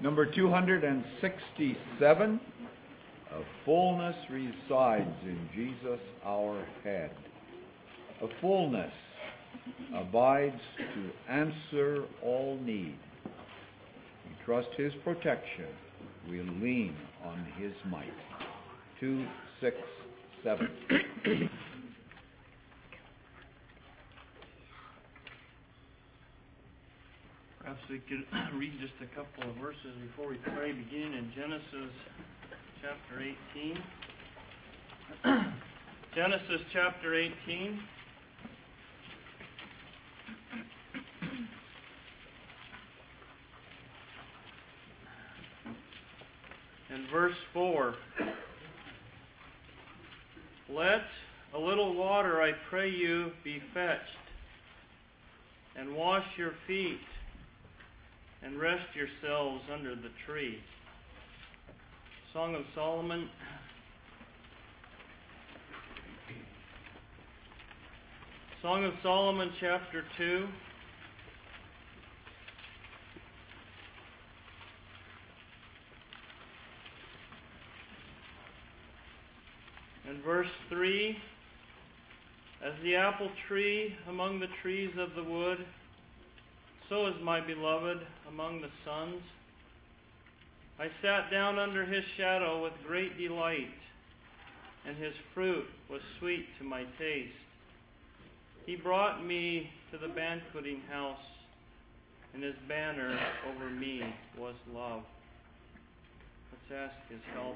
Number 267, a fullness resides in Jesus our head. A fullness abides to answer all need. We trust his protection. We lean on his might. 267. Perhaps we could read just a couple of verses before we pray, beginning in Genesis chapter 18. Genesis chapter 18. And verse 4. Let a little water, I pray you, be fetched, and wash your feet, and rest yourselves under the tree. Song of Solomon. Song of Solomon, chapter 2. And verse 3. As the apple tree among the trees of the wood, so is my beloved among the sons. I sat down under his shadow with great delight, and his fruit was sweet to my taste. He brought me to the banqueting house, and his banner over me was love. Let's ask his help.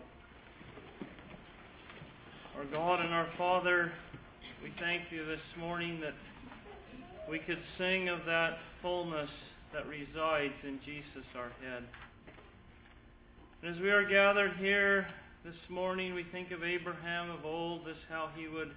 Our God and our Father, we thank you this morning that we could sing of that fullness that resides in Jesus our head. And as we are gathered here this morning, we think of Abraham of old, as how he would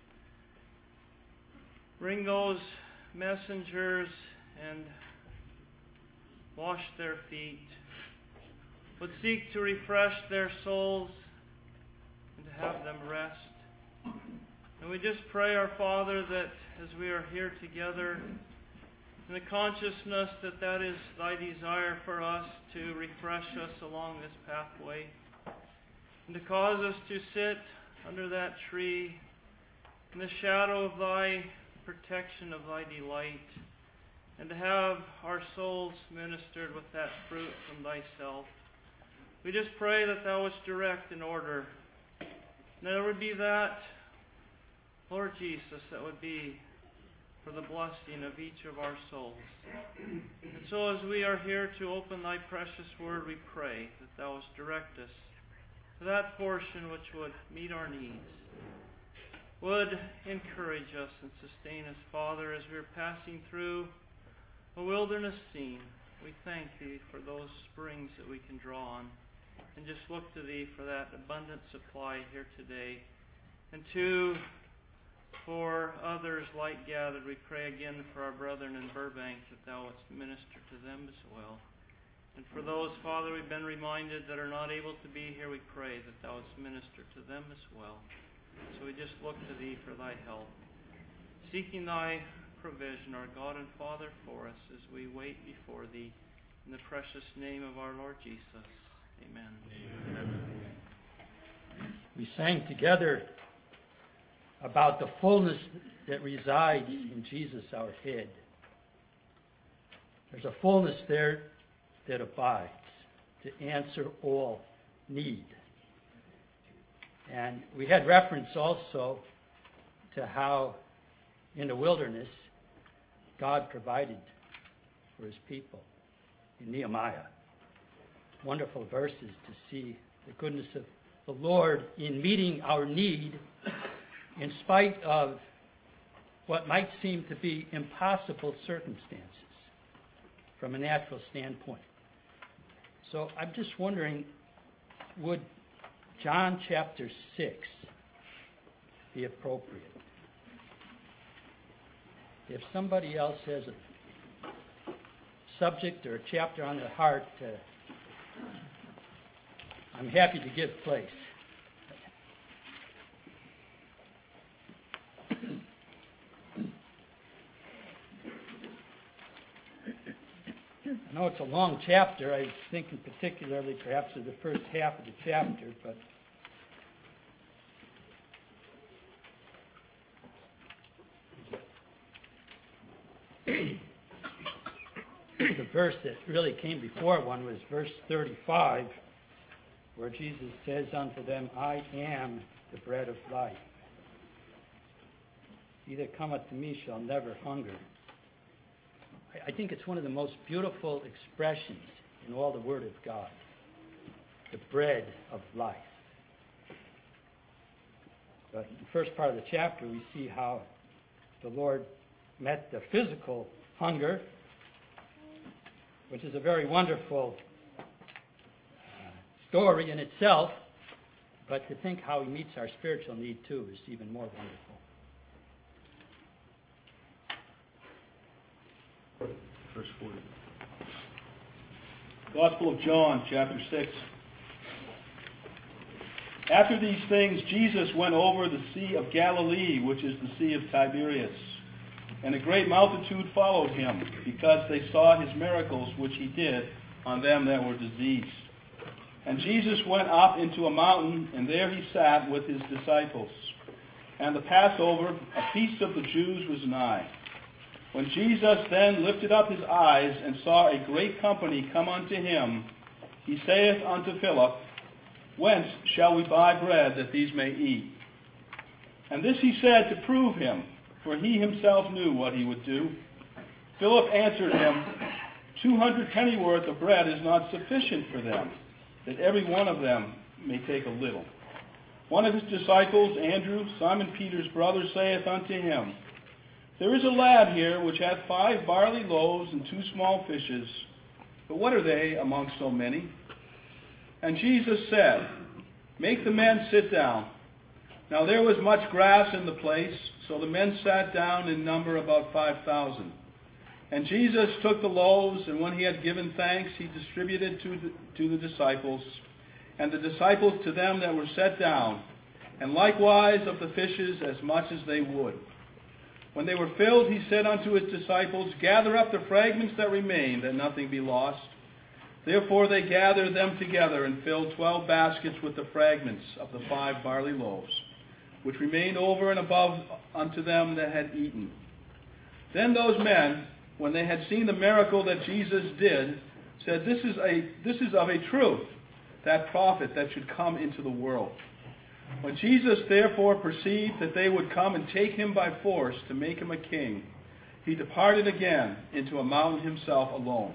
bring those messengers and wash their feet, would seek to refresh their souls and to have them rest. And we just pray, our Father, that as we are here together, in the consciousness that that is thy desire for us, to refresh us along this pathway, and to cause us to sit under that tree in the shadow of thy protection, of thy delight, and to have our souls ministered with that fruit from thyself. We just pray that thou wouldst direct and order, and that it would be that, Lord Jesus, that would be for the blessing of each of our souls. And so as we are here to open thy precious word, we pray that thou wouldst direct us to that portion which would meet our needs, would encourage us and sustain us, Father, as we are passing through a wilderness scene. We thank thee for those springs that we can draw on, and just look to thee for that abundant supply here today. And for others like gathered, we pray again for our brethren in Burbank, that thou wouldst minister to them as well. And for those, Father, we've been reminded that are not able to be here, we pray that thou wouldst minister to them as well. So we just look to thee for thy help, seeking thy provision, our God and Father, for us as we wait before thee. In the precious name of our Lord Jesus. Amen. Amen. We sang together about the fullness that resides in Jesus our head. There's a fullness there that abides to answer all need. And we had reference also to how in the wilderness God provided for his people in Nehemiah. Wonderful verses to see the goodness of the Lord in meeting our need in spite of what might seem to be impossible circumstances from a natural standpoint. So I'm just wondering, would John chapter 6 be appropriate? If somebody else has a subject or a chapter on their heart, I'm happy to give place. know it's a long chapter. I was thinking particularly perhaps of the first half of the chapter, but the verse that really came before one was verse 35, where Jesus says unto them, I am the bread of life. He that cometh to me shall never hunger. I think it's one of the most beautiful expressions in all the Word of God. The bread of life. But in the first part of the chapter, we see how the Lord met the physical hunger, which is a very wonderful story in itself. But to think how He meets our spiritual need too is even more wonderful. Verse 40. Gospel of John, chapter 6. After these things, Jesus went over the Sea of Galilee, which is the Sea of Tiberias. And a great multitude followed him, because they saw his miracles which he did on them that were diseased. And Jesus went up into a mountain, and there he sat with his disciples. And the Passover, a feast of the Jews, was nigh. When Jesus then lifted up his eyes and saw a great company come unto him, he saith unto Philip, Whence shall we buy bread that these may eat? And this he said to prove him, for he himself knew what he would do. Philip answered him, 200 pennyworth of bread is not sufficient for them, that every one of them may take a little. One of his disciples, Andrew, Simon Peter's brother, saith unto him, There is a lad here which hath 5 barley loaves and 2 small fishes, but what are they among so many? And Jesus said, Make the men sit down. Now there was much grass in the place, so the men sat down in number about 5,000. And Jesus took the loaves, and when he had given thanks, he distributed to the disciples, and the disciples to them that were set down, and likewise of the fishes as much as they would. When they were filled, he said unto his disciples, Gather up the fragments that remain, that nothing be lost. Therefore they gathered them together, and filled 12 baskets with the fragments of the 5 barley loaves, which remained over and above unto them that had eaten. Then those men, when they had seen the miracle that Jesus did, said, This is of a truth, that prophet that should come into the world. When Jesus therefore perceived that they would come and take him by force to make him a king, he departed again into a mountain himself alone.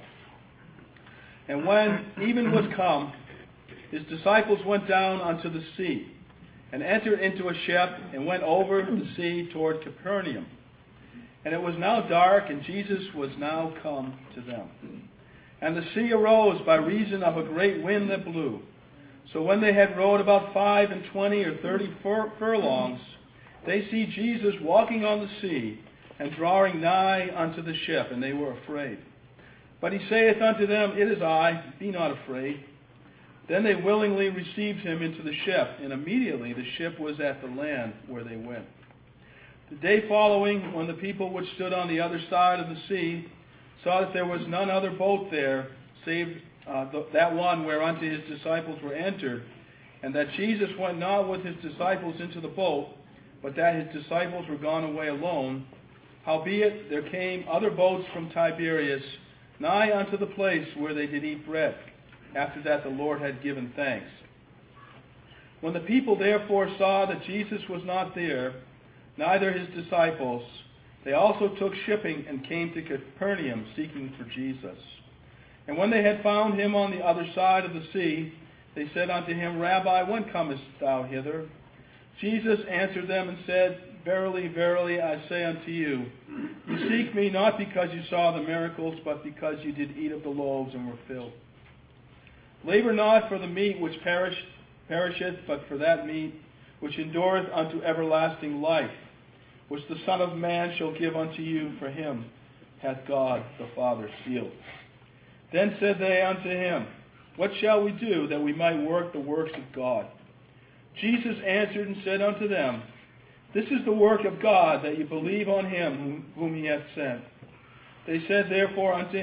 And when even was come, his disciples went down unto the sea, and entered into a ship, and went over the sea toward Capernaum. And it was now dark, and Jesus was now come to them. And the sea arose by reason of a great wind that blew. So when they had rowed about 25 or 30 furlongs, they see Jesus walking on the sea, and drawing nigh unto the ship, and they were afraid. But he saith unto them, It is I, be not afraid. Then they willingly received him into the ship, and immediately the ship was at the land where they went. The day following, when the people which stood on the other side of the sea saw that there was none other boat there, save that one whereunto his disciples were entered, and that Jesus went not with his disciples into the boat, but that his disciples were gone away alone, howbeit there came other boats from Tiberias, nigh unto the place where they did eat bread, after that the Lord had given thanks. When the people therefore saw that Jesus was not there, neither his disciples, they also took shipping and came to Capernaum, seeking for Jesus. And when they had found him on the other side of the sea, they said unto him, Rabbi, when comest thou hither? Jesus answered them and said, Verily, verily, I say unto you, you seek me not because you saw the miracles, but because you did eat of the loaves and were filled. Labor not for the meat which perisheth, but for that meat which endureth unto everlasting life, which the Son of Man shall give unto you, for him hath God the Father sealed. Then said they unto him, What shall we do that we might work the works of God? Jesus answered and said unto them, This is the work of God, that you believe on him whom he hath sent. They said therefore unto him,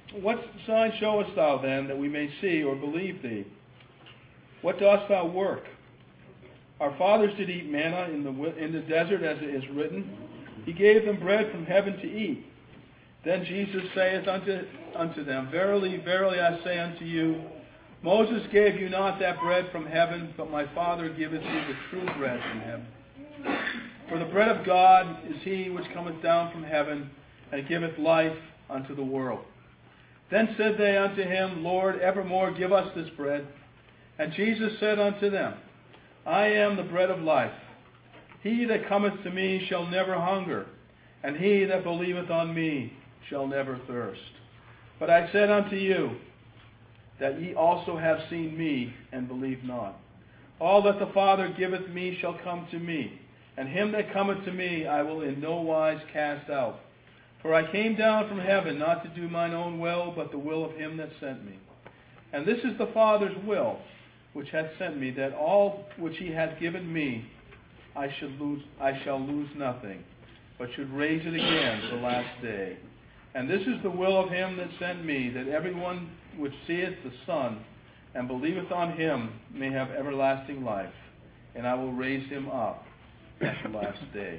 What sign showest thou then, that we may see or believe thee? What dost thou work? Our fathers did eat manna in the desert, as it is written, He gave them bread from heaven to eat. Then Jesus saith unto them, Verily, verily, I say unto you, Moses gave you not that bread from heaven, but my Father giveth you the true bread from heaven. For the bread of God is he which cometh down from heaven, and giveth life unto the world. Then said they unto him, Lord, evermore give us this bread. And Jesus said unto them, I am the bread of life. He that cometh to me shall never hunger, and he that believeth on me shall never thirst. But I said unto you, that ye also have seen me, and believe not. All that the Father giveth me shall come to me, and him that cometh to me I will in no wise cast out. For I came down from heaven not to do mine own will, but the will of him that sent me. And this is the Father's will, which hath sent me, that all which he hath given me I shall lose nothing, but should raise it again the last day. And this is the will of him that sent me, that everyone which seeth the Son and believeth on him may have everlasting life, and I will raise him up at the last day.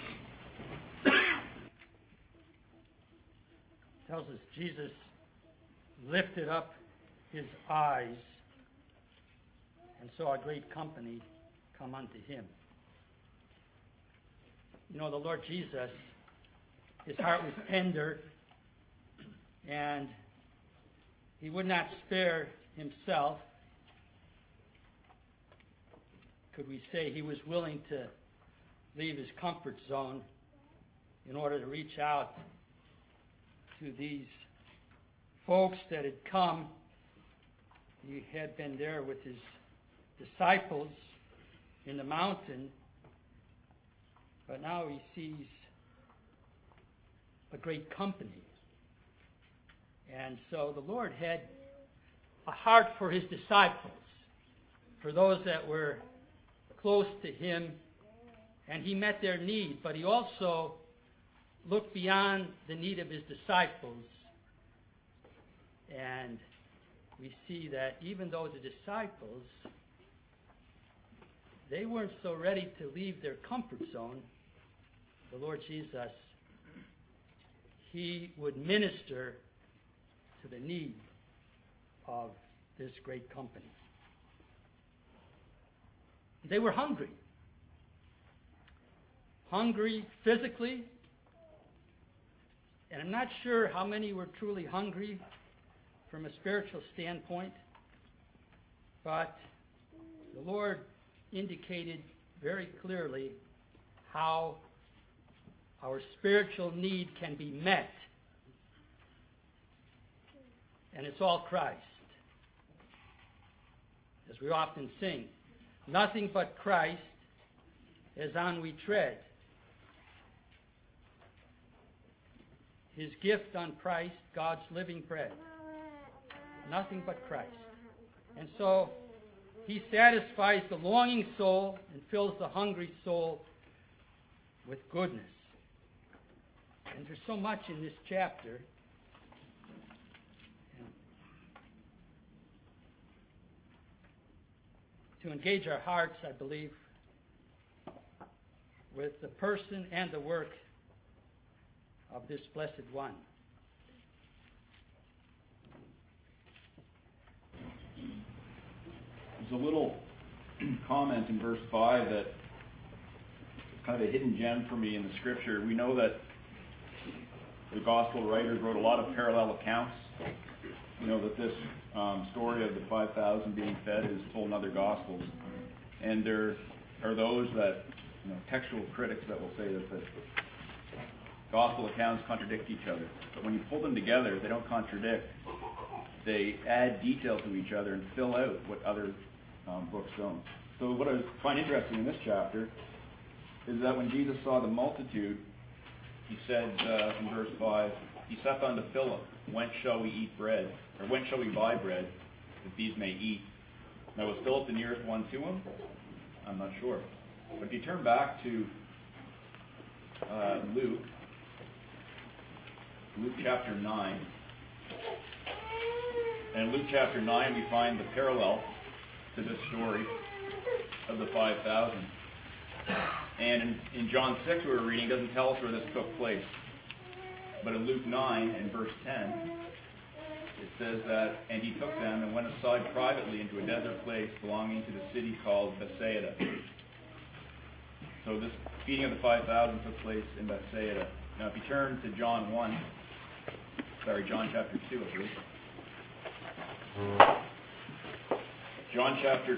Tells us Jesus lifted up his eyes and saw a great company come unto him. You know, the Lord Jesus, his heart was tender, and he would not spare himself. Could we say he was willing to leave his comfort zone in order to reach out to these folks that had come? He had been there with his disciples in the mountain, but now he sees a great company. And so the Lord had a heart for his disciples, for those that were close to him, and he met their need, but he also looked beyond the need of his disciples. And we see that even though the disciples, they weren't so ready to leave their comfort zone, the Lord Jesus, he would minister to the need of this great company. They were hungry. Hungry physically, and I'm not sure how many were truly hungry from a spiritual standpoint, but the Lord indicated very clearly how our spiritual need can be met. And it's all Christ. As we often sing, nothing but Christ as on we tread. His gift unpriced, God's living bread. Nothing but Christ. And so he satisfies the longing soul and fills the hungry soul with goodness. And there's so much in this chapter. To engage our hearts, I believe, with the person and the work of this Blessed One. There's a little comment in verse 5 that is kind of a hidden gem for me in the Scripture. We know that the Gospel writers wrote a lot of parallel accounts. You know that this story of the 5,000 being fed is told in other Gospels. And there are those that, textual critics that will say that the Gospel accounts contradict each other. But when you pull them together, they don't contradict. They add detail to each other and fill out what other books don't. So what I find interesting in this chapter is that when Jesus saw the multitude, he said in verse 5, he saith unto Philip, whence shall we eat bread? Or whence shall we buy bread that these may eat? Now was Philip the nearest one to him? I'm not sure. But if you turn back to Luke chapter 9, And in Luke chapter 9, we find the parallel to this story of the 5,000. And in John 6, we were reading, it doesn't tell us where this took place. But in Luke 9, in verse 10, it says that, and he took them and went aside privately into a desert place belonging to the city called Bethsaida. So this feeding of the 5,000 took place in Bethsaida. Now if you turn to John chapter 2, I believe. John chapter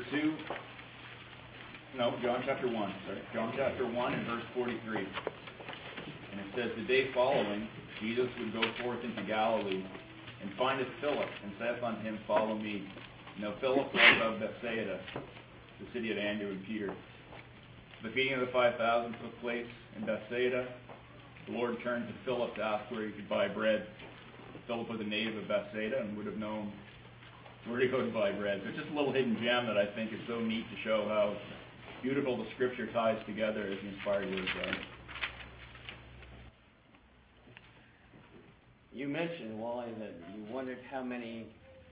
1 and verse 43. And it says, the day following, Jesus would go forth into Galilee, and findeth Philip, and saith unto him, follow me. Now Philip was of Bethsaida, the city of Andrew and Peter. The feeding of the 5,000 took place in Bethsaida. The Lord turned to Philip to ask where he could buy bread. Philip was a native of Bethsaida and would have known where to go to buy bread. So it's just a little hidden gem that I think is so neat to show how beautiful the Scripture ties together as the inspired word of God. You mentioned, Wally, that you wondered how many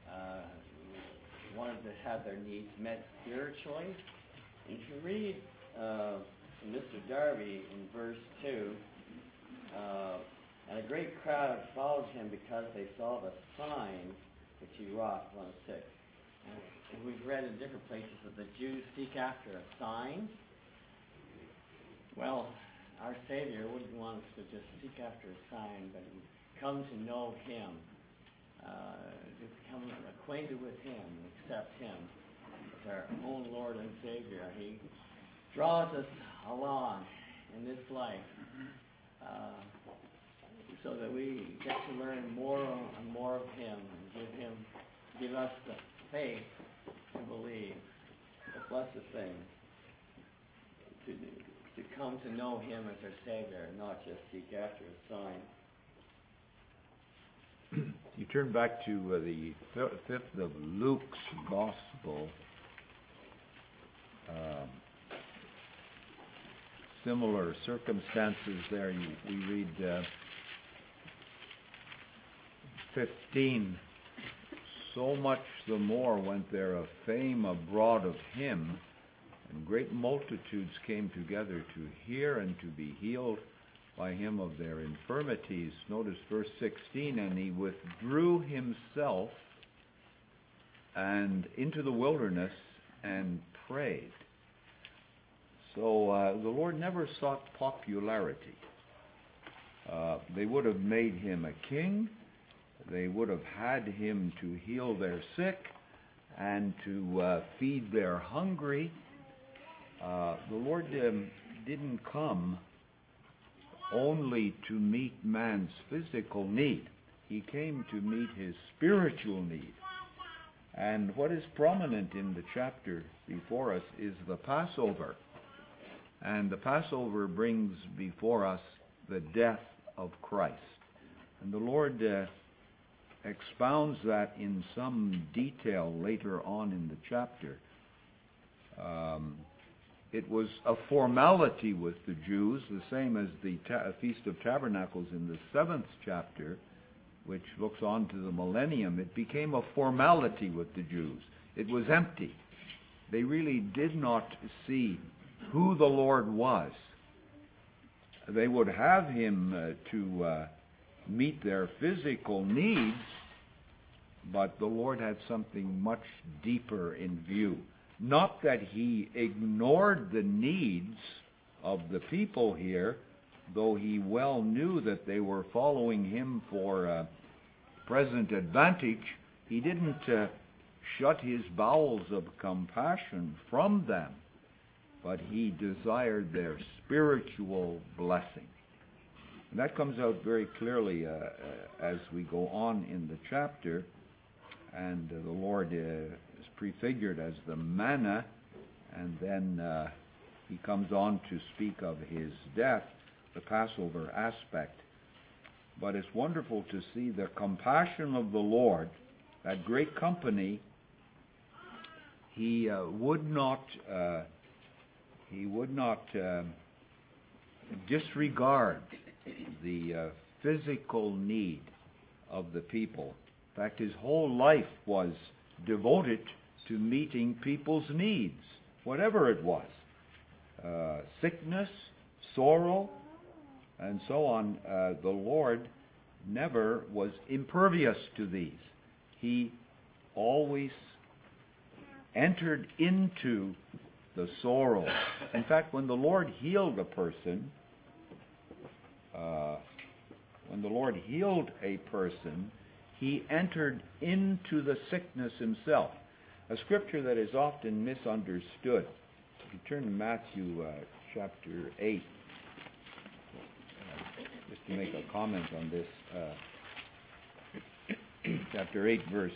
wanted to have their needs met spiritually. If you read Mr. Darby in verse 2, and a great crowd followed him because they saw the sign which he wrought, 106. And we've read in different places that the Jews seek after a sign. Well, our Savior wouldn't want us to just seek after a sign, but come to know Him, to become acquainted with Him, accept Him as our own Lord and Savior. He draws us along in this life so that we get to learn more and more of Him and give us the faith to believe, the blessed thing, to come to know Him as our Savior and not just seek after a sign. You turn back to the 5th of Luke's Gospel. Similar circumstances there. We read 15. So much the more went there a fame abroad of him, and great multitudes came together to hear and to be healed by him of their infirmities. Notice verse 16, and he withdrew himself and into the wilderness and prayed. So the Lord never sought popularity. They would have made him a king. They would have had him to heal their sick and to feed their hungry. The Lord didn't come only to meet man's physical need. He came to meet his spiritual need. And what is prominent in the chapter before us is the Passover. And the Passover brings before us the death of Christ. And the Lord expounds that in some detail later on in the chapter. It was a formality with the Jews, the same as the Feast of Tabernacles in the 7th chapter, which looks on to the millennium. It became a formality with the Jews. It was empty. They really did not see who the Lord was. They would have him to meet their physical needs, but the Lord had something much deeper in view. Not that he ignored the needs of the people here, though he well knew that they were following him for present advantage. He didn't shut his bowels of compassion from them, but he desired their spiritual blessing. And that comes out very clearly as we go on in the chapter, and the Lord is prefigured as the manna, and then he comes on to speak of his death, the Passover aspect. But it's wonderful to see the compassion of the Lord, that great company. He would not disregard the physical need of the people. In fact, his whole life was devoted to meeting people's needs, whatever it was. Sickness, sorrow, and so on. The Lord never was impervious to these. He always entered into the sorrow. In fact, when the Lord healed a person, he entered into the sickness himself. A scripture that is often misunderstood. If you turn to Matthew chapter 8, just to make a comment on this. Chapter 8, verse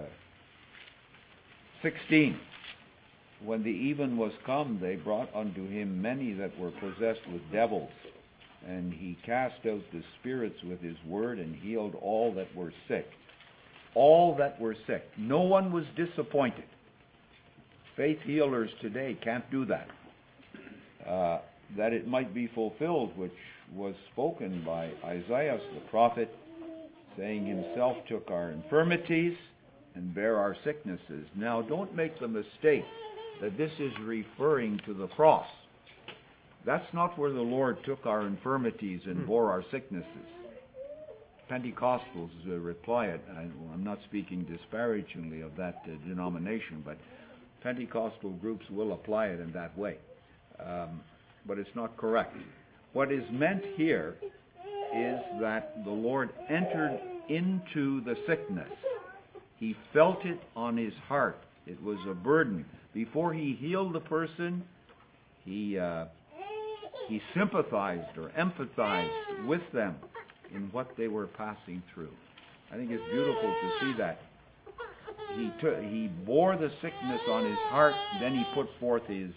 16. When the even was come, they brought unto him many that were possessed with devils, and he cast out the spirits with his word and healed all that were sick. All that were sick. No one was disappointed. Faith healers today can't do that. That it might be fulfilled, which was spoken by Isaiah the prophet, saying himself took our infirmities and bare our sicknesses. Now, don't make the mistake that this is referring to the cross. That's not where the Lord took our infirmities and bore our sicknesses. Pentecostals reply it. I'm not speaking disparagingly of that denomination, but Pentecostal groups will apply it in that way. But it's not correct. What is meant here is that the Lord entered into the sickness. He felt it on his heart. It was a burden. Before he healed the person, he sympathized or empathized with them in what they were passing through. I think it's beautiful to see that. He bore the sickness on his heart, then he put forth his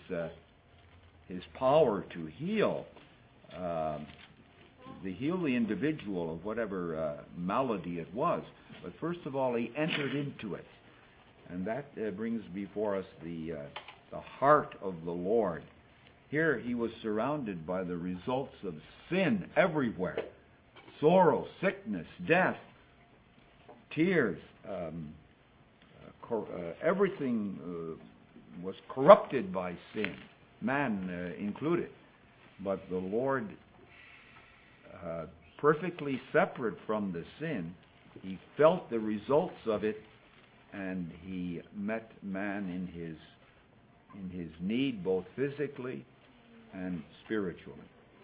power to heal the individual of whatever malady it was. But first of all, he entered into it. And that brings before us the heart of the Lord. Here he was surrounded by the results of sin everywhere. Sorrow, sickness, death, tears. Everything was corrupted by sin, man included. But the Lord, perfectly separate from the sin, he felt the results of it, and he met man in his need, both physically and spiritually.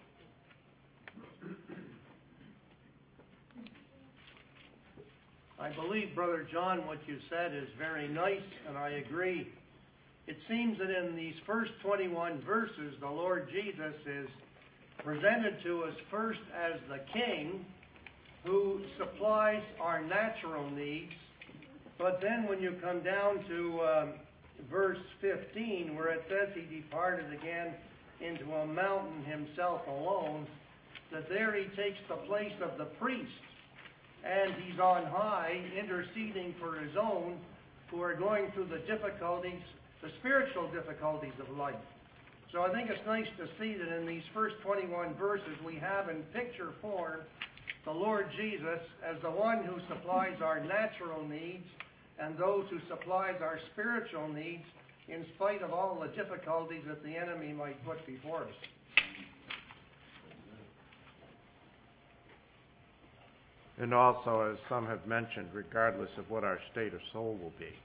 I believe, Brother John, what you said is very nice, and I agree. It seems that in these first 21 verses, the Lord Jesus is presented to us first as the King who supplies our natural needs. But then when you come down to verse 15, where it says he departed again into a mountain himself alone, that there he takes the place of the priest. And he's on high, interceding for his own who are going through the difficulties, the spiritual difficulties of life. So I think it's nice to see that in these first 21 verses we have in picture form the Lord Jesus as the one who supplies our natural needs and those who supplies our spiritual needs in spite of all the difficulties that the enemy might put before us. And also, as some have mentioned, regardless of what our state of soul will be,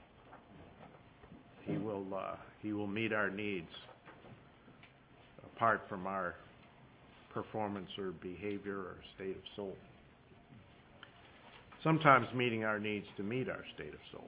He will meet our needs apart from our performance or behavior or state of soul. Sometimes meeting our needs to meet our state of soul.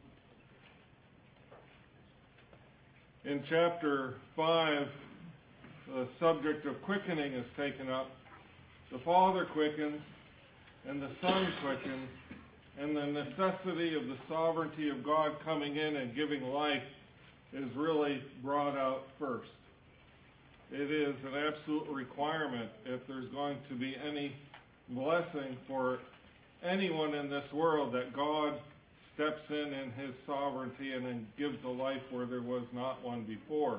In chapter 5, the subject of quickening is taken up. The Father quickens, and the Son quickens, and the necessity of the sovereignty of God coming in and giving life is really brought out first. It is an absolute requirement if there's going to be any blessing for anyone in this world that God steps in His sovereignty and then gives a life where there was not one before.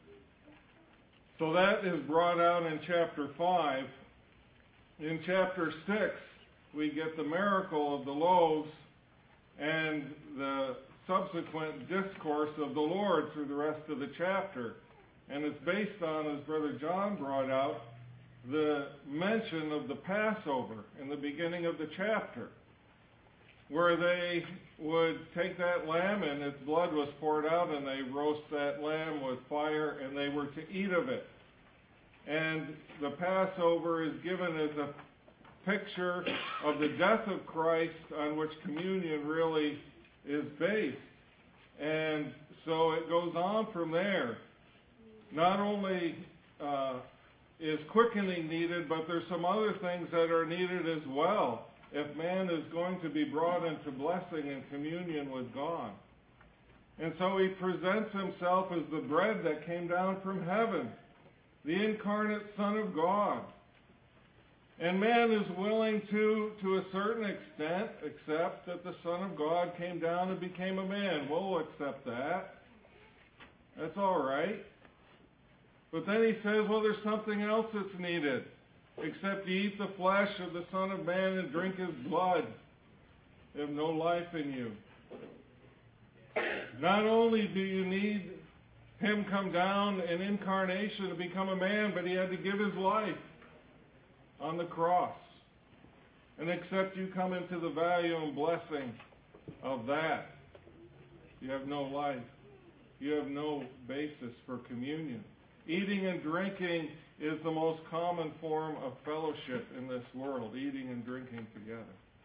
So that is brought out in chapter 5. In chapter 6, we get the miracle of the loaves and the subsequent discourse of the Lord through the rest of the chapter. And it's based on, as Brother John brought out, the mention of the Passover in the beginning of the chapter, where they would take that lamb and its blood was poured out, and they roast that lamb with fire, and they were to eat of it. And the Passover is given as a picture of the death of Christ, on which communion really is based. And so it goes on from there. Not only is quickening needed, but there's some other things that are needed as well if man is going to be brought into blessing and communion with God. And so he presents himself as the bread that came down from heaven, the incarnate Son of God. And man is willing to a certain extent, accept that the Son of God came down and became a man. We'll accept that. That's all right. But then he says, well, there's something else that's needed. Except you eat the flesh of the Son of Man and drink his blood. You have no life in you. Not only do you need him come down in incarnation to become a man, but he had to give his life on the cross. And except you come into the value and blessing of that, you have no life. You have no basis for communion. Eating and drinking is the most common form of fellowship in this world, eating and drinking together.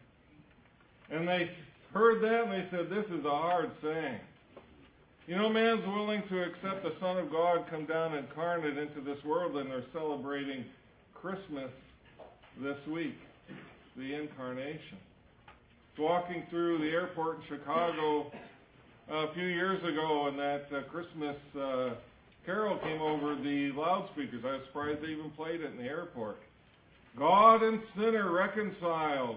And they heard that and they said, this is a hard saying. You know, man's willing to accept the Son of God come down incarnate into this world, and they're celebrating Christmas this week, the incarnation. Walking through the airport in Chicago a few years ago, and that Christmas carol came over the loudspeakers. I was surprised they even played it in the airport. God and sinner reconciled.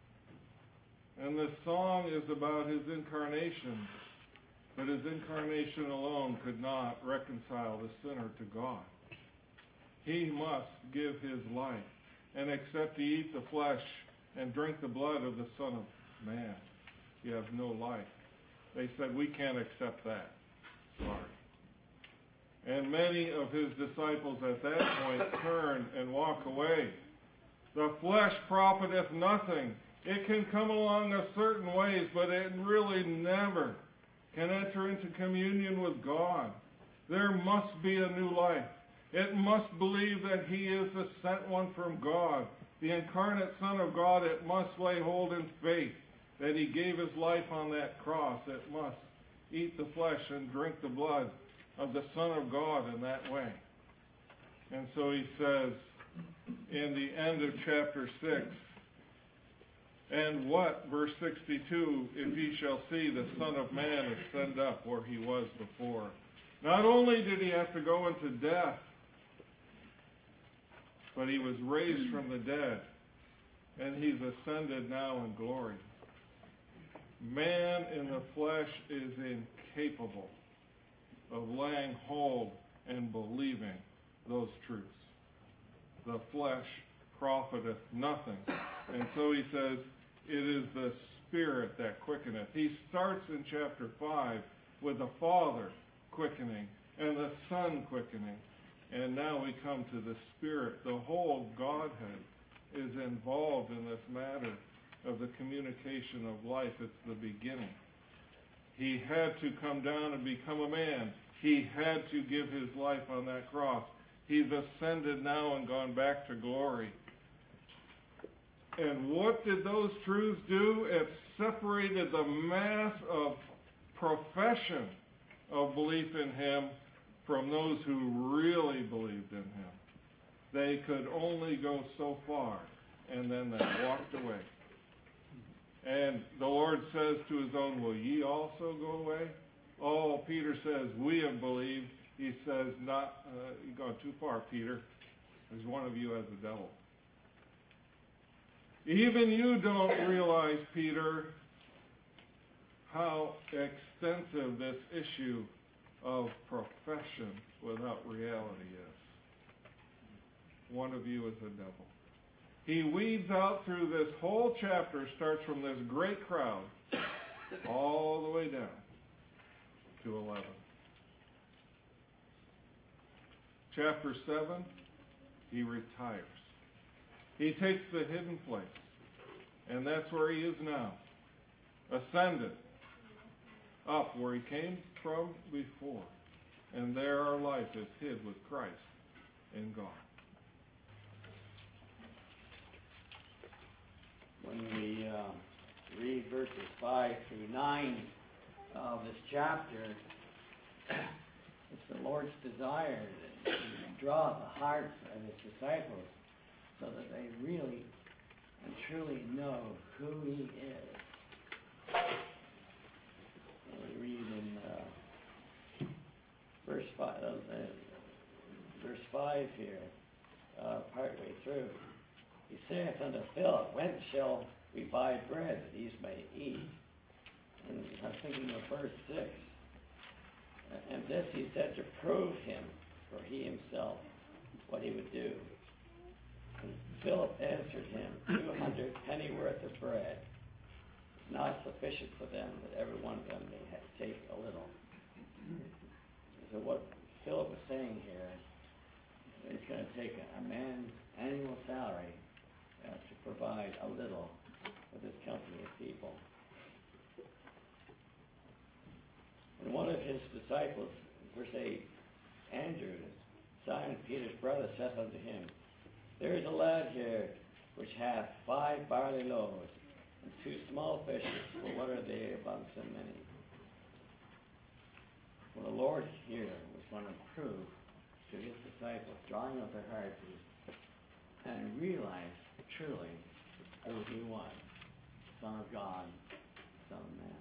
And this song is about his incarnation. But his incarnation alone could not reconcile the sinner to God. He must give his life and accept to eat the flesh and drink the blood of the Son of Man. You have no life. They said, we can't accept that. Sorry. And many of his disciples at that point turn and walk away. The flesh profiteth nothing. It can come along a certain ways, but it really never can enter into communion with God. There must be a new life. It must believe that he is the sent one from God, the incarnate Son of God. It must lay hold in faith that he gave his life on that cross. It must eat the flesh and drink the blood of the Son of God in that way. And so he says in the end of chapter 6, and what, verse 62, if ye shall see the Son of Man ascend up where he was before. Not only did he have to go into death, but he was raised from the dead, and he's ascended now in glory. Man in the flesh is incapable of laying hold and believing those truths. The flesh profiteth nothing. And so he says, it is the Spirit that quickeneth. He starts in chapter 5 with the Father quickening and the Son quickening. And now we come to the Spirit. The whole Godhead is involved in this matter of the communication of life. It's the beginning. He had to come down and become a man. He had to give his life on that cross. He's ascended now and gone back to glory. And what did those truths do? It separated the mass of profession of belief in him from those who really believed in him. They could only go so far, and then they walked away. And the Lord says to his own, will ye also go away? Oh, Peter says, we have believed. He says, not, you've gone too far, Peter. There's one of you as the devil. Even you don't realize, Peter, how extensive this issue of profession without reality is. One of you is the devil. He weeds out through this whole chapter, starts from this great crowd, all the way down to 11. Chapter 7, he retires. He takes the hidden place, and that's where he is now, ascended up where he came from before. And there our life is hid with Christ in God. When we read verses 5 through 9 of this chapter, it's the Lord's desire to draw the hearts of his disciples so that they really and truly know who he is. We read in verse 5 here, partway through. He saith unto Philip, Whence shall we buy bread that these may eat? And I'm thinking of verse 6. And this he said to prove him, for he himself, what he would do. And Philip answered him, 200 pennyworth of bread is not sufficient for them, that every one of them may take a little. So what Philip was saying here, it's going to take a man's annual salary to provide a little for this company of people. And one of his disciples, verse 8, Andrew, Simon Peter's brother, saith unto him, There is a lad here which hath 5 barley loaves and 2 small fishes, for what are they among so many? Well, the Lord here was going to prove to his disciples, drawing up their hearts, and realize truly who he was, Son of God, Son of Man.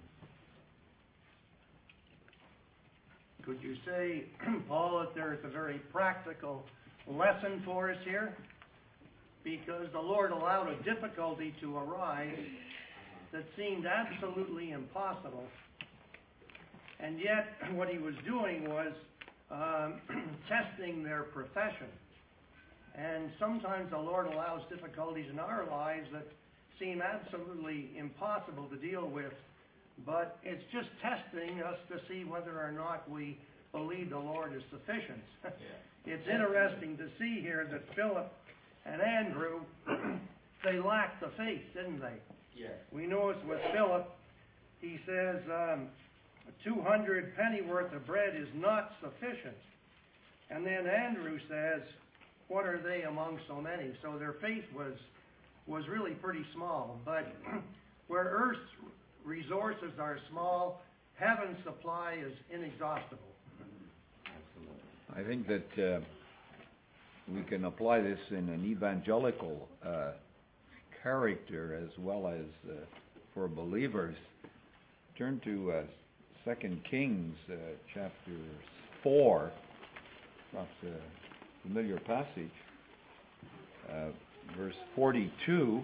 Could you say, Paul, that there's a very practical lesson for us here? Because the Lord allowed a difficulty to arise that seemed absolutely impossible. And yet, what he was doing was testing their profession. And sometimes the Lord allows difficulties in our lives that seem absolutely impossible to deal with. But it's just testing us to see whether or not we believe the Lord is sufficient. It's interesting to see here that Philip and Andrew, they lacked the faith, didn't they? Yes. We notice with Philip, he says 200 pennyworth of bread is not sufficient. And then Andrew says, what are they among so many? So their faith was really pretty small. But where earth's resources are small, heaven's supply is inexhaustible. I think that we can apply this in an evangelical character as well as for believers. Turn to 2 Kings chapter 4, perhaps a familiar passage, verse 42.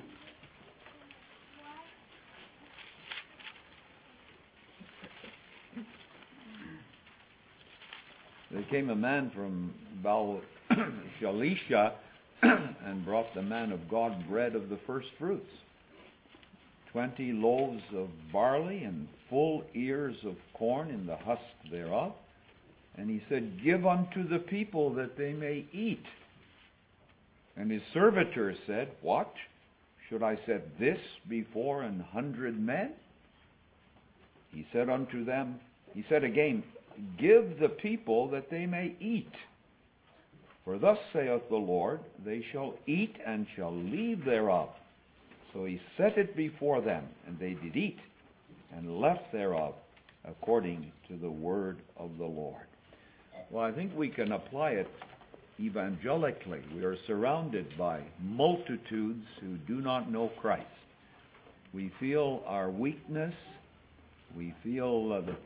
There came a man from Baal Shalisha and brought the man of God bread of the first fruits, 20 loaves of barley and full ears of corn in the husk thereof. And he said, Give unto the people that they may eat. And his servitor said, What? Should I set this before 100 men? He said unto them, he said again, Give the people that they may eat. For thus saith the Lord, They shall eat and shall leave thereof. So he set it before them, and they did eat, and left thereof, according to the word of the Lord. Well, I think we can apply it evangelically. We are surrounded by multitudes who do not know Christ. We feel our weakness. We feel the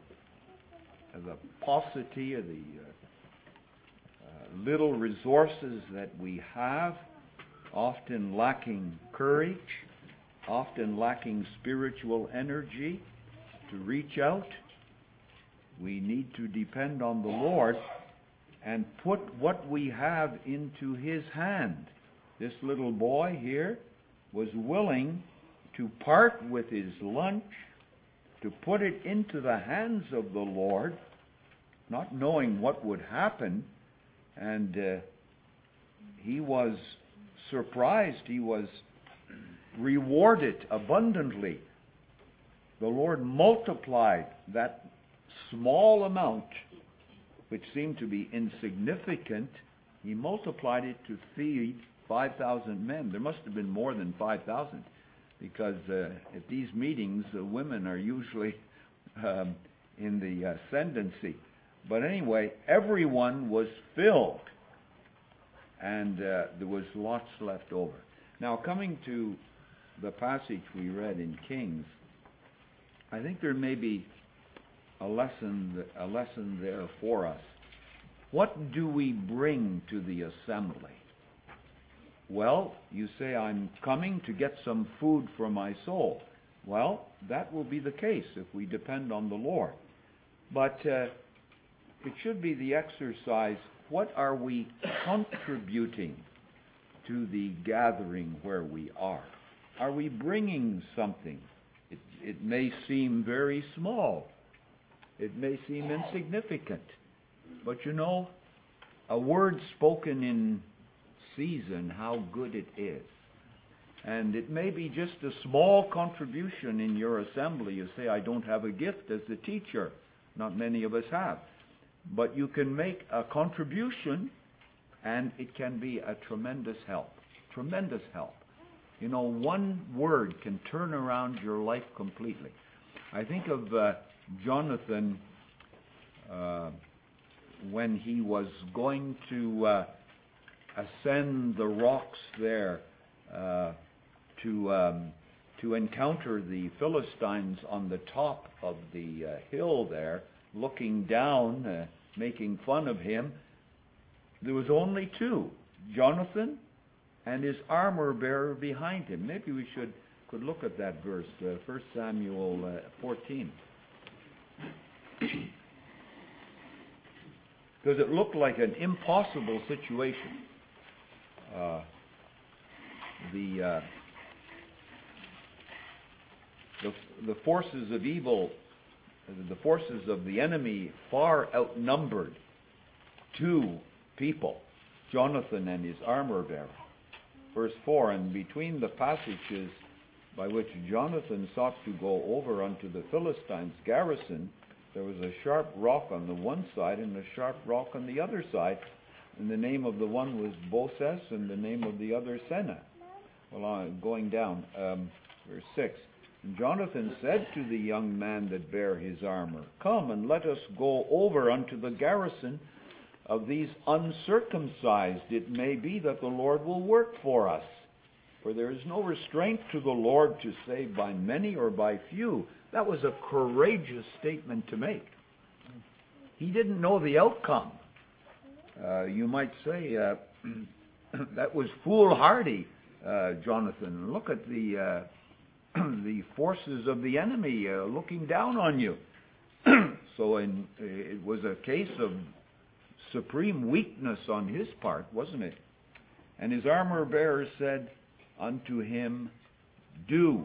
paucity of the little resources that we have, often lacking courage, often lacking spiritual energy to reach out. We need to depend on the Lord and put what we have into His hand. This little boy here was willing to part with his lunch to put it into the hands of the Lord, not knowing what would happen. And he was surprised. He was rewarded abundantly. The Lord multiplied that small amount, which seemed to be insignificant. He multiplied it to feed 5,000 men. There must have been more than 5,000, because at these meetings, women are usually in the ascendancy. But anyway, everyone was filled, and there was lots left over. Now, coming to the passage we read in Kings, I think there may be a lesson there for us. What do we bring to the assembly? Well, you say, I'm coming to get some food for my soul. Well, that will be the case if we depend on the Lord. But it should be the exercise, what are we contributing to the gathering where we are? Are we bringing something? It may seem very small. It may seem insignificant. But you know, a word spoken in season, how good it is. And it may be just a small contribution in your assembly. You say, I don't have a gift as a teacher. Not many of us have. But you can make a contribution, and it can be a tremendous help. Tremendous help. You know, one word can turn around your life completely. I think of Jonathan when he was going to ascend the rocks there to encounter the Philistines on the top of the hill there, looking down, making fun of him. There was only two, Jonathan and his armor bearer behind him. Maybe we could look at that verse, 1 Samuel 14. Because it looked like an impossible situation. The forces of evil, the forces of the enemy far outnumbered two people, Jonathan and his armor bearer. Verse 4, and between the passages by which Jonathan sought to go over unto the Philistines' garrison, there was a sharp rock on the one side and a sharp rock on the other side, and the name of the one was Boses and the name of the other Seneh. Well, going down, verse 6. And Jonathan said to the young man that bare his armor, Come and let us go over unto the garrison of these uncircumcised. It may be that the Lord will work for us. For there is no restraint to the Lord to save by many or by few. That was a courageous statement to make. He didn't know the outcome. You might say that was foolhardy, Jonathan. Look at the forces of the enemy looking down on you. So it was a case of supreme weakness on his part, wasn't it? And his armor bearer said unto him, the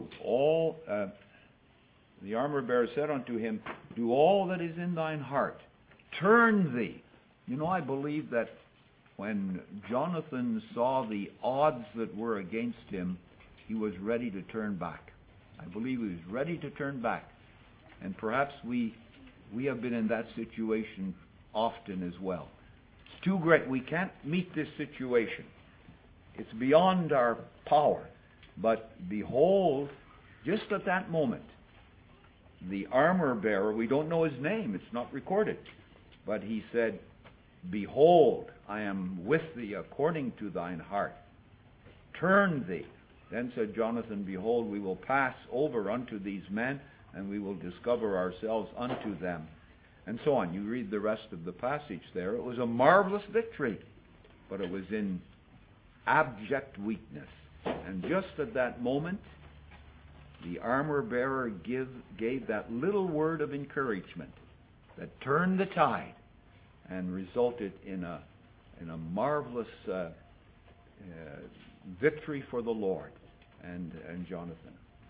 armor bearer said unto him, do all that is in thine heart. Turn thee. You know, I believe that when Jonathan saw the odds that were against him, he was ready to turn back. I believe he was ready to turn back. And perhaps we have been in that situation often as well. It's too great. We can't meet this situation. It's beyond our power. But behold, just at that moment, the armor bearer, we don't know his name, it's not recorded, but he said, Behold, I am with thee according to thine heart. Turn thee. Then said Jonathan, Behold, we will pass over unto these men, and we will discover ourselves unto them. And so on. You read the rest of the passage there. It was a marvelous victory, but it was in abject weakness. And just at that moment, the armor bearer gave that little word of encouragement that turned the tide and resulted in a marvelous victory for the Lord and Jonathan.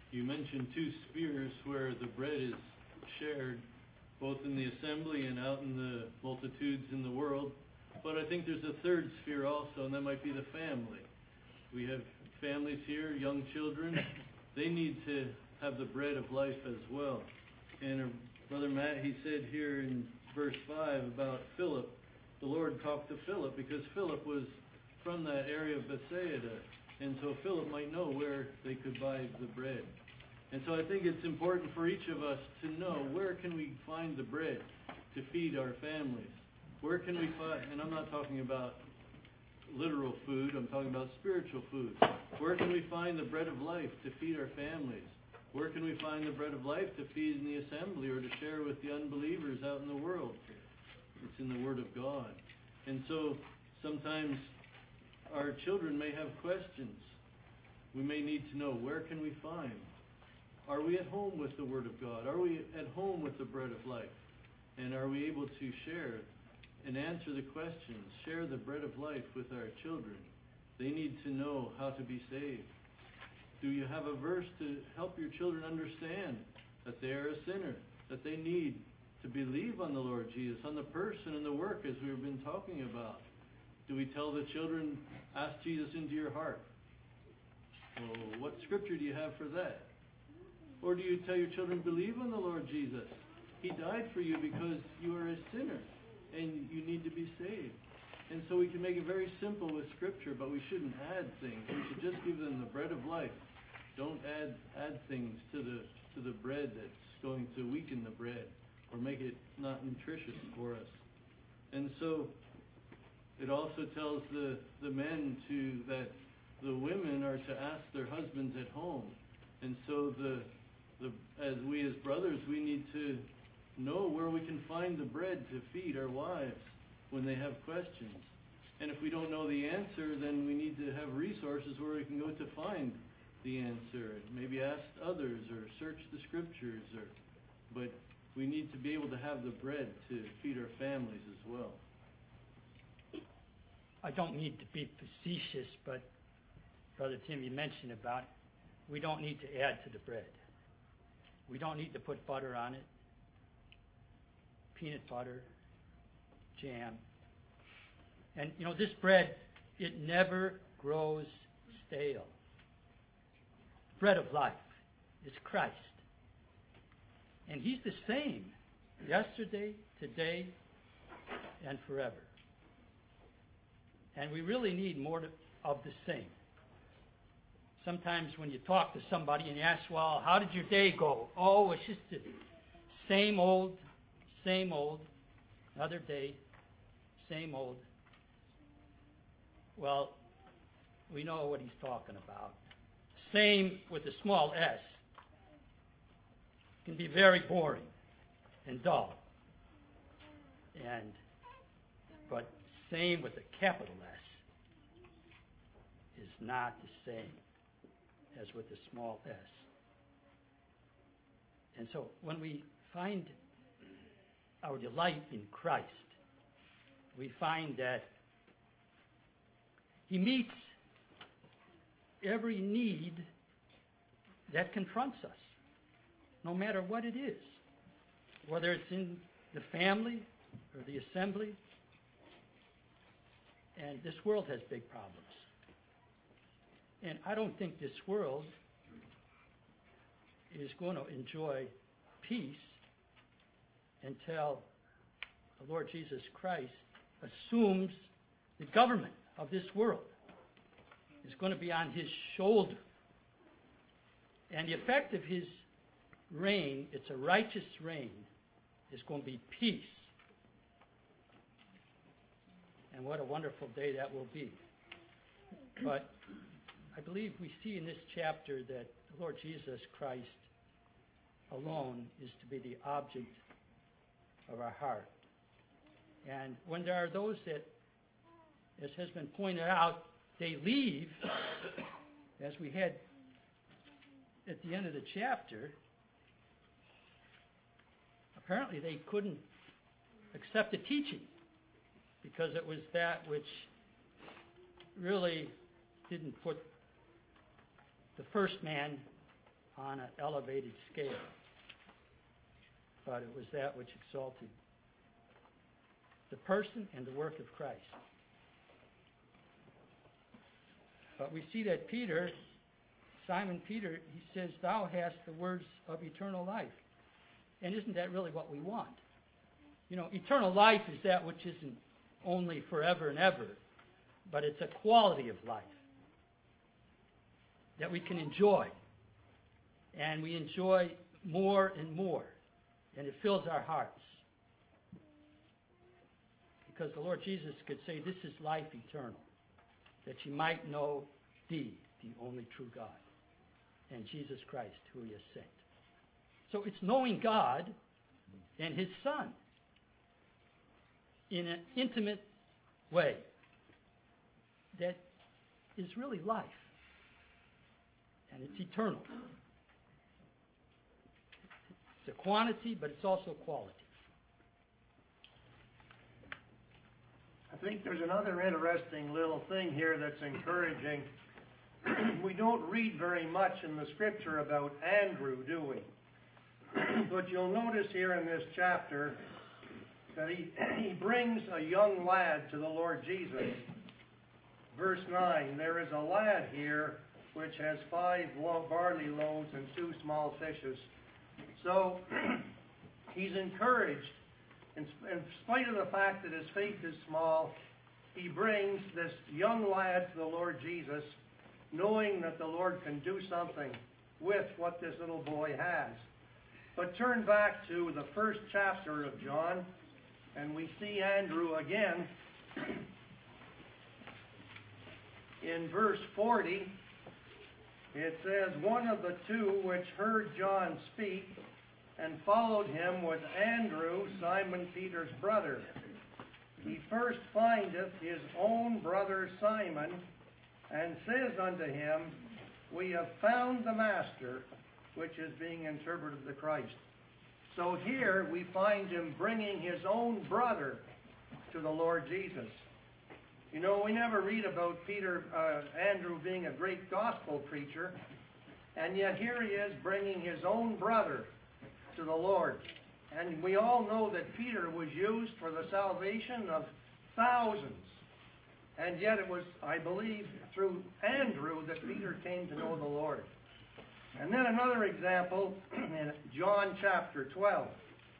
You mentioned two spheres where the bread is shared, both in the assembly and out in the multitudes in the world. But I think there's a third sphere also, and that might be the family. We have families here, young children. They need to have the bread of life as well. And Brother Matt, he said here in verse 5 about Philip, the Lord talked to Philip because Philip was from that area of Bethsaida. And so Philip might know where they could buy the bread. And so I think it's important for each of us to know where can we find the bread to feed our families. Where can we find, and I'm not talking about literal food, I'm talking about spiritual food. Where can we find the bread of life to feed our families? Where can we find the bread of life to feed in the assembly or to share with the unbelievers out in the world? It's in the Word of God. And so sometimes our children may have questions. We may need to know, where can we find? Are we at home with the Word of God? Are we at home with the bread of life? And are we able to share and answer the questions, share the bread of life with our children? They need to know how to be saved. Do you have a verse to help your children understand that they are a sinner, that they need to believe on the Lord Jesus, on the person and the work as we've been talking about? Do we tell the children, ask Jesus into your heart? Well, what scripture do you have for that? Or do you tell your children, believe on the Lord Jesus? He died for you because you are a sinner and you need to be saved. And so we can make it very simple with scripture, but we shouldn't add things. We should just give them the bread of life. Don't add things to the bread that's going to weaken the bread or make it not nutritious for us. And so it also tells the men that the women are to ask their husbands at home. And so as we as brothers, we need to know where we can find the bread to feed our wives when they have questions. And if we don't know the answer, then we need to have resources where we can go to find the answer. Maybe ask others or search the scriptures. But we need to be able to have the bread to feed our families as well. I don't need to be facetious, but Brother Tim, you mentioned about we don't need to add to the bread. We don't need to put butter on it, peanut butter, jam. And, this bread, it never grows stale. Bread of life is Christ. And He's the same yesterday, today, and forever. And we really need more of the same. Sometimes when you talk to somebody and you ask, well, how did your day go? Oh, it's just the same old, another day, same old. Well, we know what he's talking about. Same with a small s can be very boring and dull. But same with a capital S is not the same as with the small s. And so when we find our delight in Christ, we find that He meets every need that confronts us, no matter what it is, whether it's in the family or the assembly. And this world has big problems. And I don't think this world is going to enjoy peace until the Lord Jesus Christ assumes the government of this world. Is going to be on His shoulder. And the effect of His reign, it's a righteous reign, is going to be peace. And what a wonderful day that will be. But I believe we see in this chapter that the Lord Jesus Christ alone is to be the object of our heart. And when there are those that, as has been pointed out, they leave, as we had at the end of the chapter, apparently they couldn't accept the teaching because it was that which really didn't put the first man on an elevated scale, but it was that which exalted the person and the work of Christ. But we see that Peter, Simon Peter, he says, "Thou hast the words of eternal life." And isn't that really what we want? You know, eternal life is that which isn't only forever and ever, but it's a quality of life that we can enjoy. And we enjoy more and more. And it fills our hearts. Because the Lord Jesus could say, "This is life eternal, that you might know thee, the only true God, and Jesus Christ, who he has sent." So it's knowing God and his Son in an intimate way that is really life. And it's eternal. It's a quantity, but it's also quality. I think there's another interesting little thing here that's encouraging. We don't read very much in the Scripture about Andrew, do we? But you'll notice here in this chapter that he brings a young lad to the Lord Jesus. Verse 9, "There is a lad here which has 5 barley loaves and 2 small fishes." So he's encouraged. In spite of the fact that his faith is small, he brings this young lad to the Lord Jesus, knowing that the Lord can do something with what this little boy has. But turn back to the first chapter of John, and we see Andrew again. In verse 40, it says, "One of the 2 which heard John speak and followed him was Andrew, Simon Peter's brother. He first findeth his own brother Simon, and says unto him, We have found the Master," which is being interpreted the Christ. So here we find him bringing his own brother to the Lord Jesus. You know, we never read about Andrew being a great gospel preacher, and yet here he is bringing his own brother to the Lord. And we all know that Peter was used for the salvation of thousands. And yet it was, I believe, through Andrew that Peter came to know the Lord. And then another example in John chapter 12.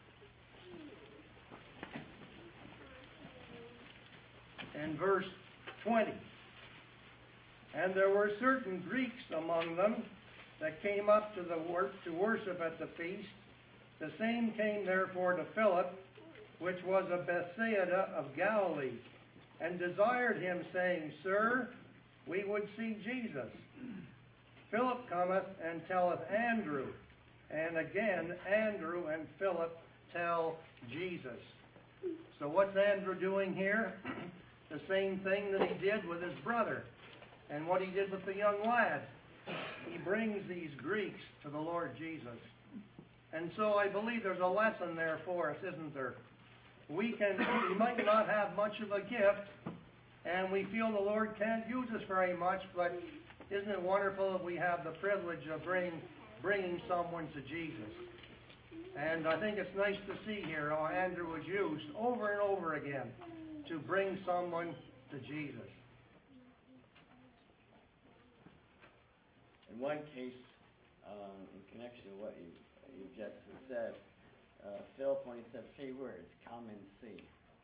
And verse 20. "And there were certain Greeks among them that came up to worship at the feast. The same came therefore to Philip, which was of Bethsaida of Galilee, and desired him, saying, Sir, we would see Jesus. Philip cometh and telleth Andrew, and again Andrew and Philip tell Jesus." So what's Andrew doing here? The same thing that he did with his brother, and what he did with the young lad. He brings these Greeks to the Lord Jesus. And so I believe there's a lesson there for us, isn't there? We might not have much of a gift, and we feel the Lord can't use us very much, but isn't it wonderful that we have the privilege of bringing someone to Jesus? And I think it's nice to see here how Andrew was used over and over again to bring someone to Jesus. In one case, in connection with what you just said, Philip, when he said 3 words, "Come and see."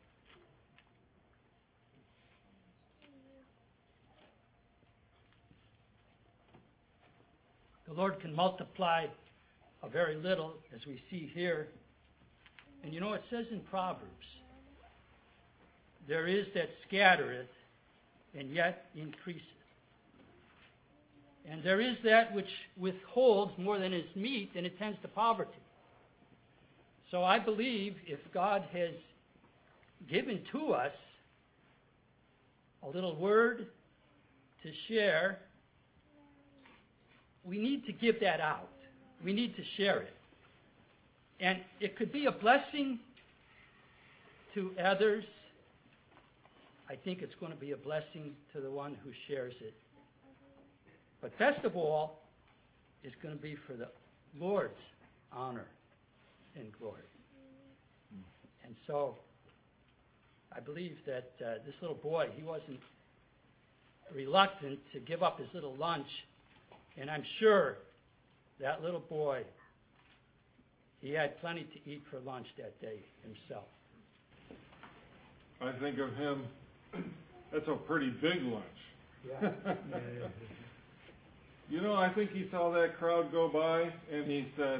The Lord can multiply a very little, as we see here. And you know, it says in Proverbs, "There is that scattereth, and yet increaseth. And there is that which withholds more than is meet, and it tends to poverty." So I believe if God has given to us a little word to share, we need to give that out. We need to share it. And it could be a blessing to others. I think it's going to be a blessing to the one who shares it. But best of all, is going to be for the Lord's honor and glory. And so I believe that this little boy, he wasn't reluctant to give up his little lunch. And I'm sure that little boy, he had plenty to eat for lunch that day himself. I think of him, that's a pretty big lunch. Yeah. You know, I think he saw that crowd go by and he said,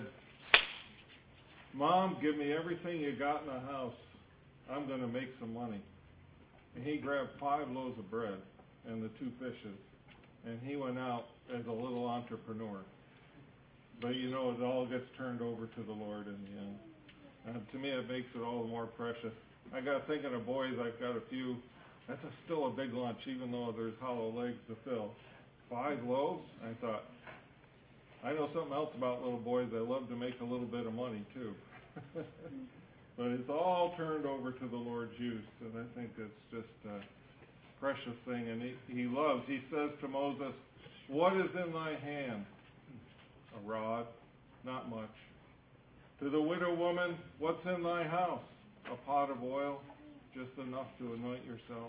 Mom, give me everything you got in the house. I'm going to make some money. And he grabbed 5 loaves of bread and the 2 fishes, and he went out as a little entrepreneur. But you know, it all gets turned over to the Lord in the end. And to me, it makes it all the more precious. I got thinking of boys, I've got a few. That's still a big lunch, even though there's hollow legs to fill. 5 loaves? I thought, I know something else about little boys. They love to make a little bit of money, too. But it's all turned over to the Lord's use, and I think it's just a precious thing. And he loves, he says to Moses, what is in thy hand? A rod, not much. To the widow woman, what's in thy house? A pot of oil, just enough to anoint yourself.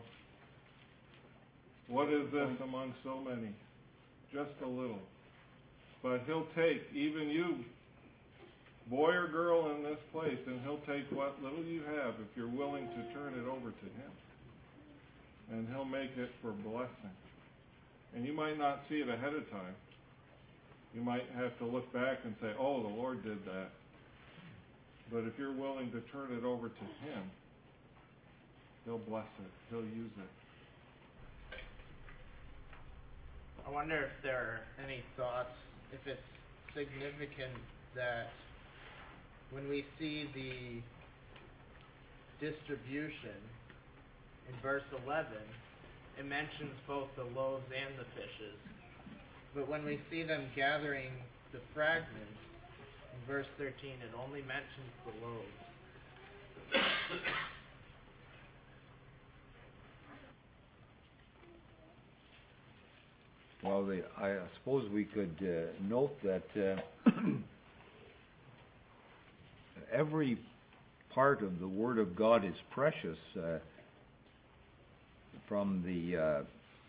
What is this among so many? Just a little. But he'll take, even you, boy or girl in this place, and he'll take what little you have if you're willing to turn it over to him. And he'll make it for blessing. And you might not see it ahead of time. You might have to look back and say, oh, the Lord did that. But if you're willing to turn it over to him, he'll bless it. He'll use it. I wonder if there are any thoughts, if it's significant that when we see the distribution in verse 11, it mentions both the loaves and the fishes. But when we see them gathering the fragments, in verse 13, it only mentions the loaves. Well, I suppose we could note that every part of the Word of God is precious from the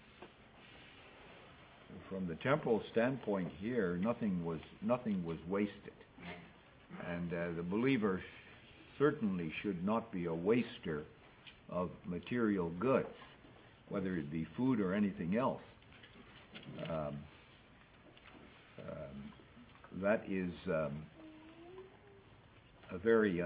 temporal standpoint. Here, nothing was wasted, and the believer certainly should not be a waster of material goods, whether it be food or anything else. That is a very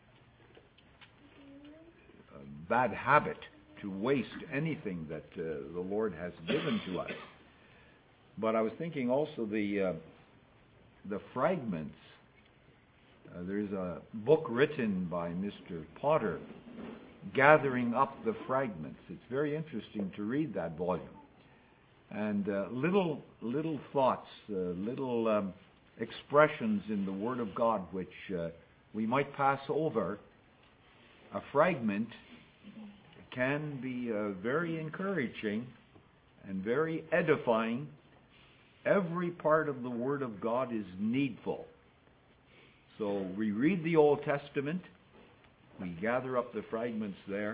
bad habit to waste anything that the Lord has given to us. But I was thinking also the fragments. There's a book written by Mr. Potter, Gathering Up the Fragments. It's very interesting to read that volume. And little thoughts, little expressions in the Word of God which we might pass over. A fragment can be very encouraging and very edifying. Every part of the Word of God is needful. So we read the Old Testament, we gather up the fragments there.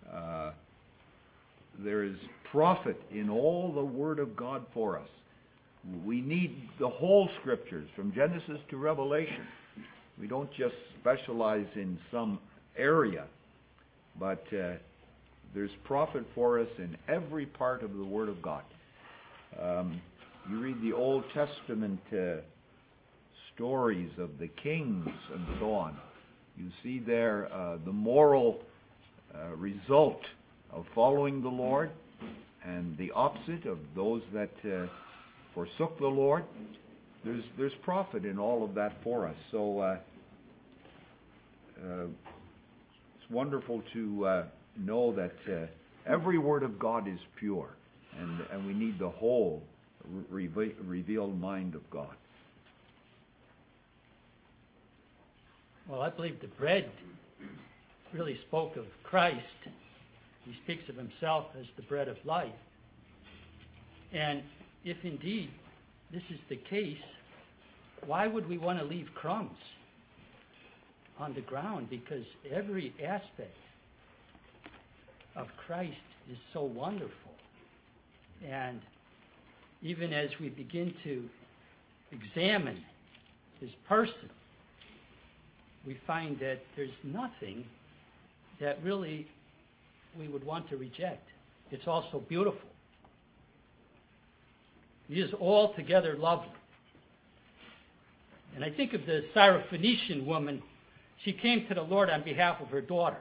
There is profit in all the Word of God for us. We need the whole Scriptures, from Genesis to Revelation. We don't just specialize in some area, but there's profit for us in every part of the Word of God. You read the Old Testament stories of the kings and so on. You see there the moral result of following the Lord, and the opposite of those that forsook the Lord. There's profit in all of that for us. So it's wonderful to know that every word of God is pure, and we need the whole revealed mind of God. Well, I believe the bread really spoke of Christ. He speaks of himself as the bread of life. And if indeed this is the case, why would we want to leave crumbs on the ground? Because every aspect of Christ is so wonderful. And even as we begin to examine his person, we find that there's nothing that really we would want to reject. It's also beautiful. He is altogether lovely. And I think of the Syrophoenician woman. She came to the Lord on behalf of her daughter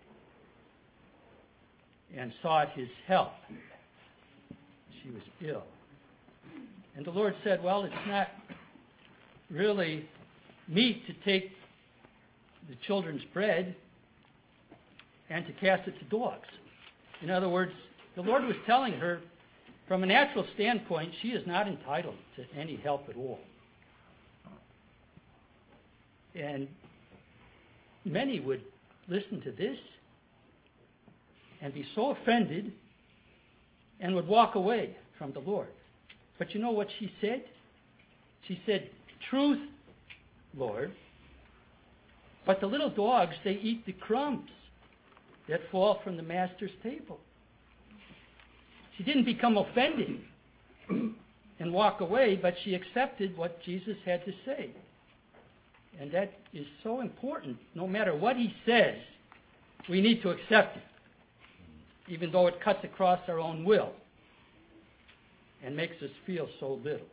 and sought his help. She was ill. And the Lord said, well, it's not really meet to take the children's bread and to cast it to dogs. In other words, the Lord was telling her, from a natural standpoint, she is not entitled to any help at all. And many would listen to this and be so offended and would walk away from the Lord. But you know what she said? She said, truth, Lord, but the little dogs, they eat the crumbs that fall from the master's table. She didn't become offended and walk away, but she accepted what Jesus had to say. And that is so important. No matter what he says, we need to accept it, even though it cuts across our own will and makes us feel so little.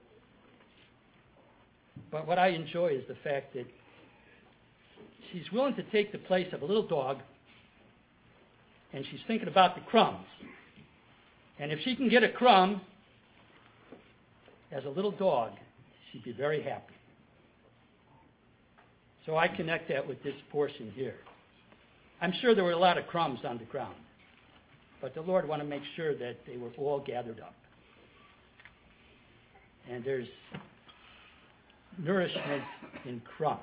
But what I enjoy is the fact that she's willing to take the place of a little dog, and she's thinking about the crumbs. And if she can get a crumb as a little dog, she'd be very happy. So I connect that with this portion here. I'm sure there were a lot of crumbs on the ground, but the Lord wanted to make sure that they were all gathered up. And there's nourishment in crumbs.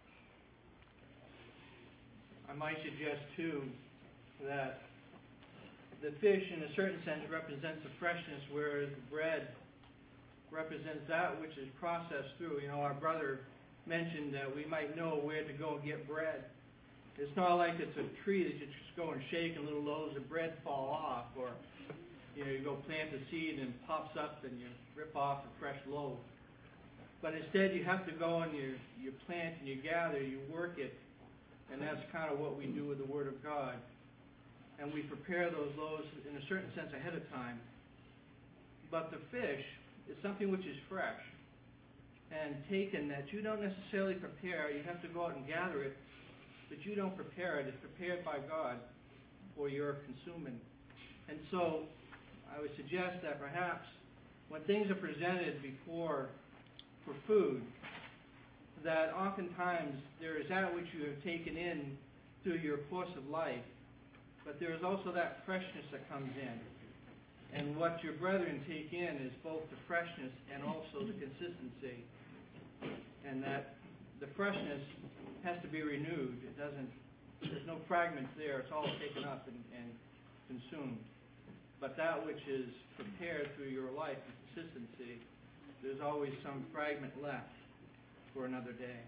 I might suggest, too, that the fish, in a certain sense, represents the freshness, whereas the bread represents that which is processed through. You know, our brother mentioned that we might know where to go and get bread. It's not like it's a tree that you just go and shake and little loaves of bread fall off, or you go plant a seed and it pops up and you rip off a fresh loaf. But instead you have to go and you plant and you gather, you work it, and that's kind of what we do with the Word of God. And we prepare those loaves in a certain sense ahead of time. But the fish is something which is fresh and taken that you don't necessarily prepare. You have to go out and gather it, but you don't prepare it. It's prepared by God for your consuming. And so I would suggest that perhaps when things are presented before for food, that oftentimes there is that which you have taken in through your course of life, but there is also that freshness that comes in. And what your brethren take in is both the freshness and also the consistency. And that the freshness has to be renewed. There's no fragments there. It's all taken up and consumed. But that which is prepared through your life, the consistency, there's always some fragment left for another day.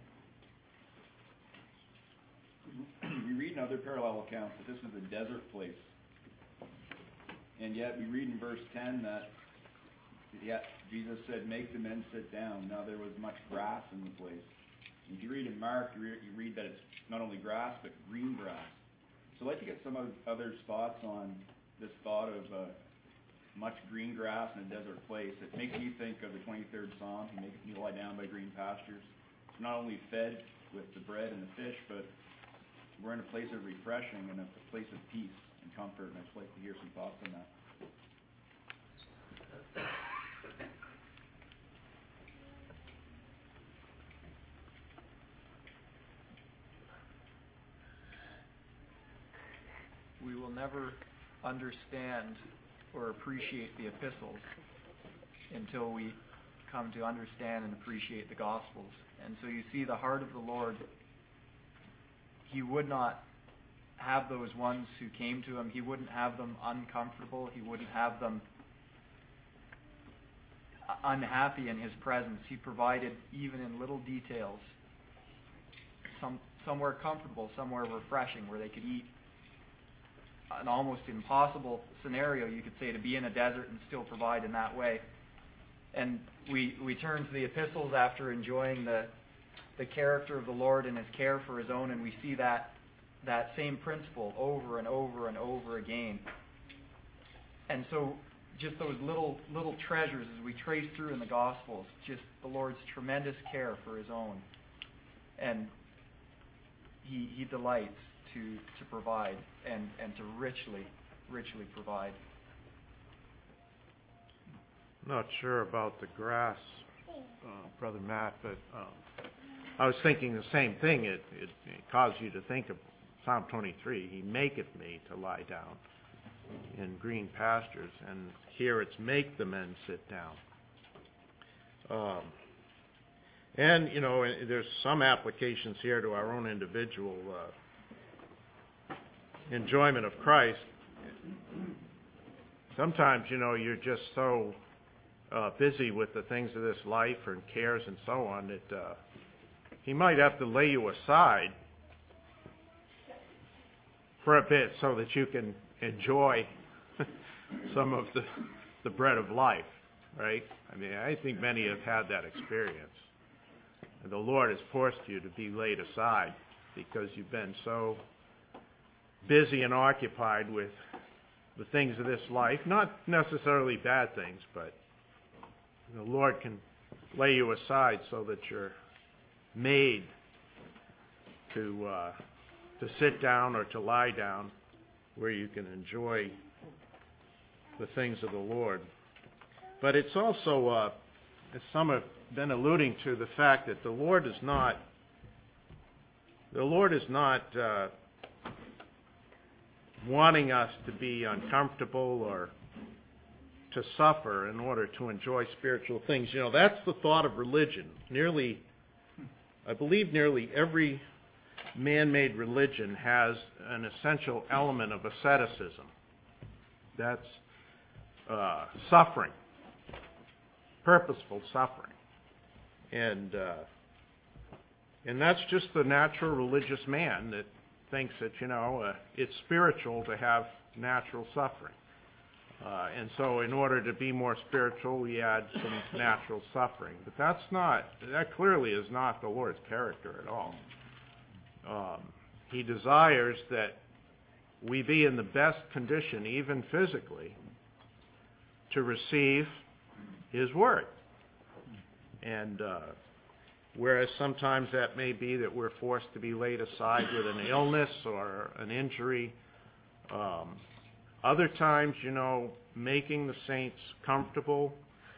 We read in other parallel accounts that this was a desert place. And yet we read in verse 10 that Jesus said, make the men sit down. Now there was much grass in the place. And if you read in Mark, you read that it's not only grass, but green grass. So I'd like to get some others' thoughts on this thought of much green grass in a desert place. It makes me think of the 23rd Psalm. He makes me lie down by green pastures. It's not only fed with the bread and the fish, but we're in a place of refreshing and a place of peace and comfort. And I'd just like to hear some thoughts on that. We will never understand or appreciate the epistles until we come to understand and appreciate the Gospels. And so you see the heart of the Lord. He would not have those ones who came to him. He wouldn't have them uncomfortable. He wouldn't have them unhappy in His presence. He provided, even in little details, somewhere comfortable, somewhere refreshing, where they could eat. An almost impossible scenario, you could say, to be in a desert and still provide in that way. And we turn to the epistles after enjoying the character of the Lord and His care for His own, and we see that same principle over and over and over again. And so just those little treasures as we trace through in the Gospels, just the Lord's tremendous care for His own. And He delights to provide and to richly provide. Not sure about the grass, Brother Matt, but I was thinking the same thing. It caused you to think of Psalm 23. He maketh me to lie down in green pastures, and here it's make the men sit down. And, there's some applications here to our own individual enjoyment of Christ. Sometimes, you're just so busy with the things of this life and cares and so on that He might have to lay you aside for a bit so that you can enjoy some of the bread of life, right? I mean, I think many have had that experience. And the Lord has forced you to be laid aside because you've been so busy and occupied with the things of this life, not necessarily bad things, but the Lord can lay you aside so that you're made to sit down or to lie down where you can enjoy the things of the Lord. But it's also, as some have been alluding to, the fact that the Lord is not wanting us to be uncomfortable or to suffer in order to enjoy spiritual things. That's the thought of religion. I believe nearly every man-made religion has an essential element of asceticism. That's suffering, purposeful suffering. And that's just the natural religious man that thinks that, it's spiritual to have natural suffering. And so in order to be more spiritual, we add some natural suffering. But that clearly is not the Lord's character at all. He desires that we be in the best condition, even physically, to receive His Word. And whereas sometimes that may be that we're forced to be laid aside with an illness or an injury, other times, making the saints comfortable.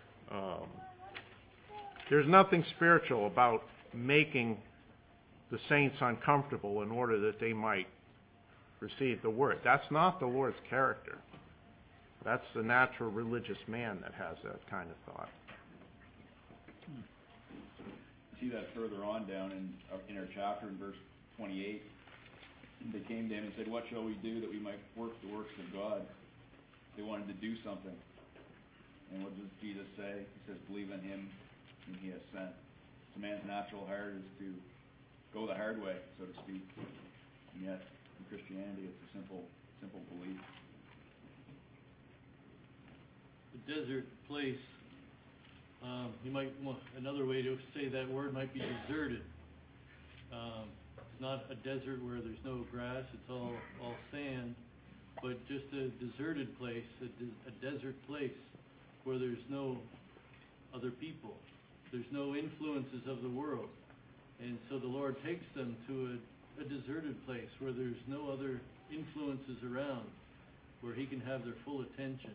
There's nothing spiritual about making the saints uncomfortable in order that they might receive the Word. That's not the Lord's character. That's the natural religious man that has that kind of thought. See that further on down in our chapter in verse 28. They came to Him and said, "What shall we do that we might work the works of God?" They wanted to do something. And what does Jesus say? He says, "Believe in Him whom He has sent." So man's natural heart is to go the hard way, so to speak. And yet, in Christianity, it's a simple belief. The desert place, another way to say that word might be deserted. It's not a desert where there's no grass, it's all sand, but just a deserted place, a desert place where there's no other people. There's no influences of the world. And so the Lord takes them to a deserted place where there's no other influences around, where He can have their full attention.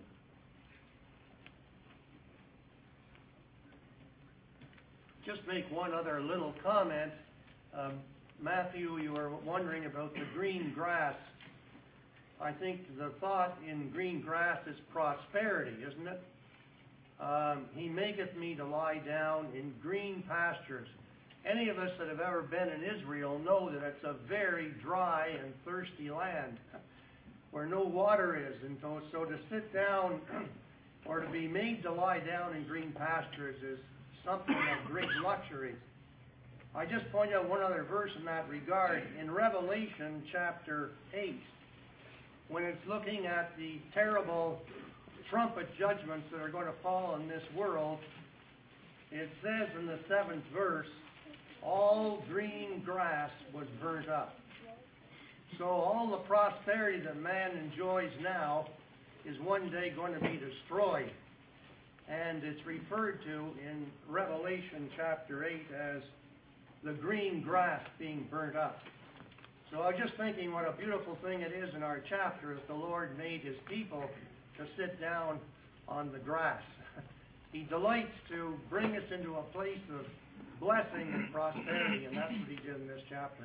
Just make one other little comment. Matthew, you were wondering about the green grass. I think the thought in green grass is prosperity, isn't it? He maketh me to lie down in green pastures. Any of us that have ever been in Israel know that it's a very dry and thirsty land where no water is. And so to sit down or to be made to lie down in green pastures is something of great luxury. I just point out one other verse in that regard. In Revelation chapter 8, when it's looking at the terrible trumpet judgments that are going to fall on this world, it says in the 7th verse, all green grass was burnt up. So all the prosperity that man enjoys now is one day going to be destroyed. And it's referred to in Revelation chapter 8 as the green grass being burnt up. So I was just thinking what a beautiful thing it is in our chapter that the Lord made his people to sit down on the grass. He delights to bring us into a place of blessing and prosperity, and that's what he did in this chapter.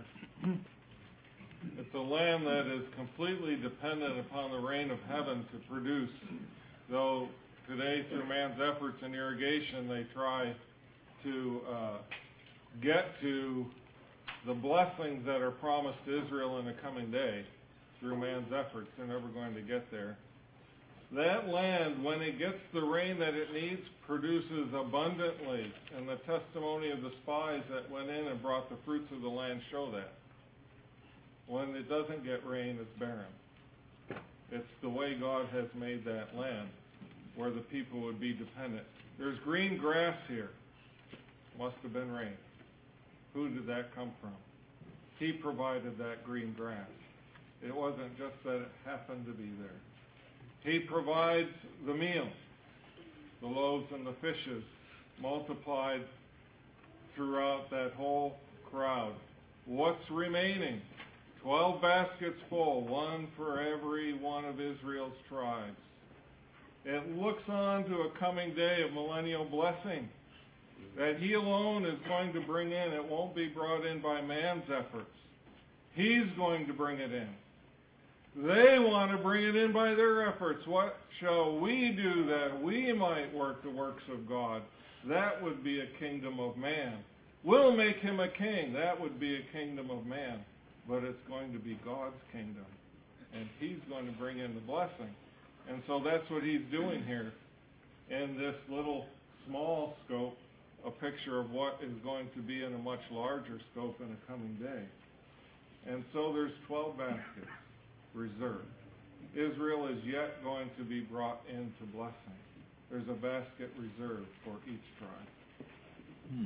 It's a land that is completely dependent upon the rain of heaven to produce. Though today, through man's efforts in irrigation, they try to get to the blessings that are promised to Israel in the coming day through man's efforts. They're never going to get there. That land, when it gets the rain that it needs, produces abundantly. And the testimony of the spies that went in and brought the fruits of the land show that. When it doesn't get rain, it's barren. It's the way God has made that land, where the people would be dependent. There's green grass here. Must have been rain. Who did that come from? He provided that green grass. It wasn't just that it happened to be there. He provides the meal, the loaves and the fishes multiplied throughout that whole crowd. What's remaining? 12 baskets full, one for every one of Israel's tribes. It looks on to a coming day of millennial blessing that he alone is going to bring in. It won't be brought in by man's efforts. He's going to bring it in. They want to bring it in by their efforts. What shall we do that we might work the works of God? That would be a kingdom of man. We'll make him a king. That would be a kingdom of man. But it's going to be God's kingdom. And he's going to bring in the blessing. And so that's what he's doing here in this little small scope, a picture of what is going to be in a much larger scope in a coming day. And so there's 12 baskets reserved. Israel is yet going to be brought into blessing. There's a basket reserved for each tribe.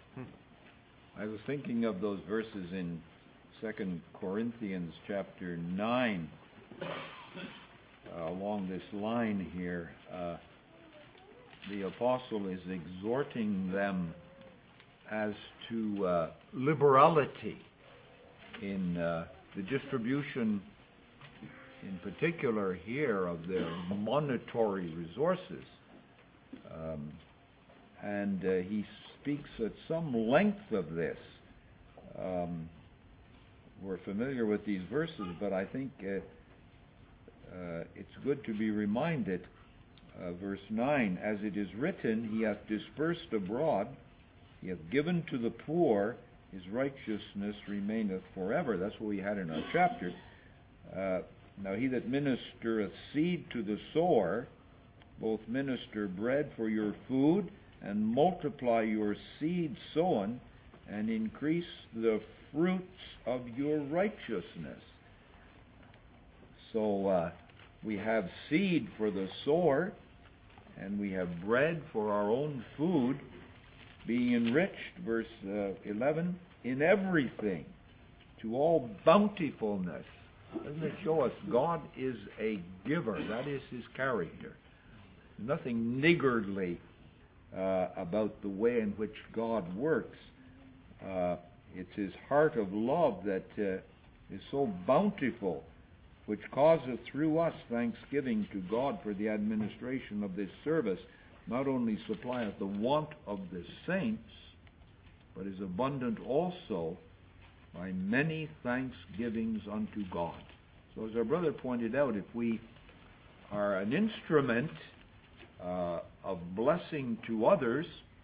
I was thinking of those verses in 2 Corinthians chapter 9 along this line here. The apostle is exhorting them as to liberality in the distribution, in particular here, of their monetary resources. And he speaks at some length of this. We're familiar with these verses, but I think it's good to be reminded. Verse 9, as it is written, he hath dispersed abroad, he hath given to the poor, his righteousness remaineth forever. That's what we had in our chapter. Now he that ministereth seed to the sower, both minister bread for your food, and multiply your seed sown, and increase the fruits of your righteousness. So we have seed for the sower, and we have bread for our own food, being enriched, verse 11, in everything, to all bountifulness. Doesn't it show us God is a giver? That is his character. Nothing niggardly about the way in which God works. It's his heart of love that is so bountiful, which causeth through us thanksgiving to God for the administration of this service, not only supplieth the want of the saints, but is abundant also by many thanksgivings unto God. So as our brother pointed out, if we are an instrument of blessing to others,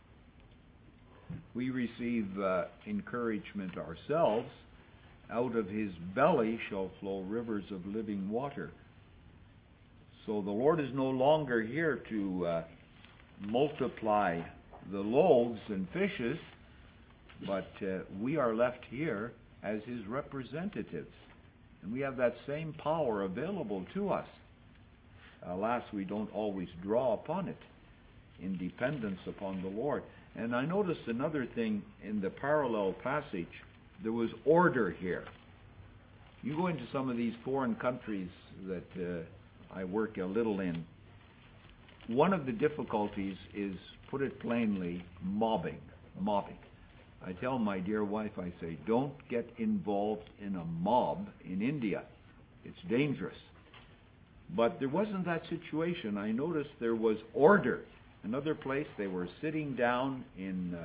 we receive encouragement ourselves. Out of his belly shall flow rivers of living water. So the Lord is no longer here to multiply the loaves and fishes, but we are left here as His representatives. And we have that same power available to us. Alas, we don't always draw upon it in dependence upon the Lord. And I noticed another thing in the parallel passage. There was order here. You go into some of these foreign countries that I work a little in. One of the difficulties is, put it plainly, mobbing. I tell my dear wife, I say, don't get involved in a mob in India. It's dangerous. But there wasn't that situation. I noticed there was order. Another place, they were sitting down in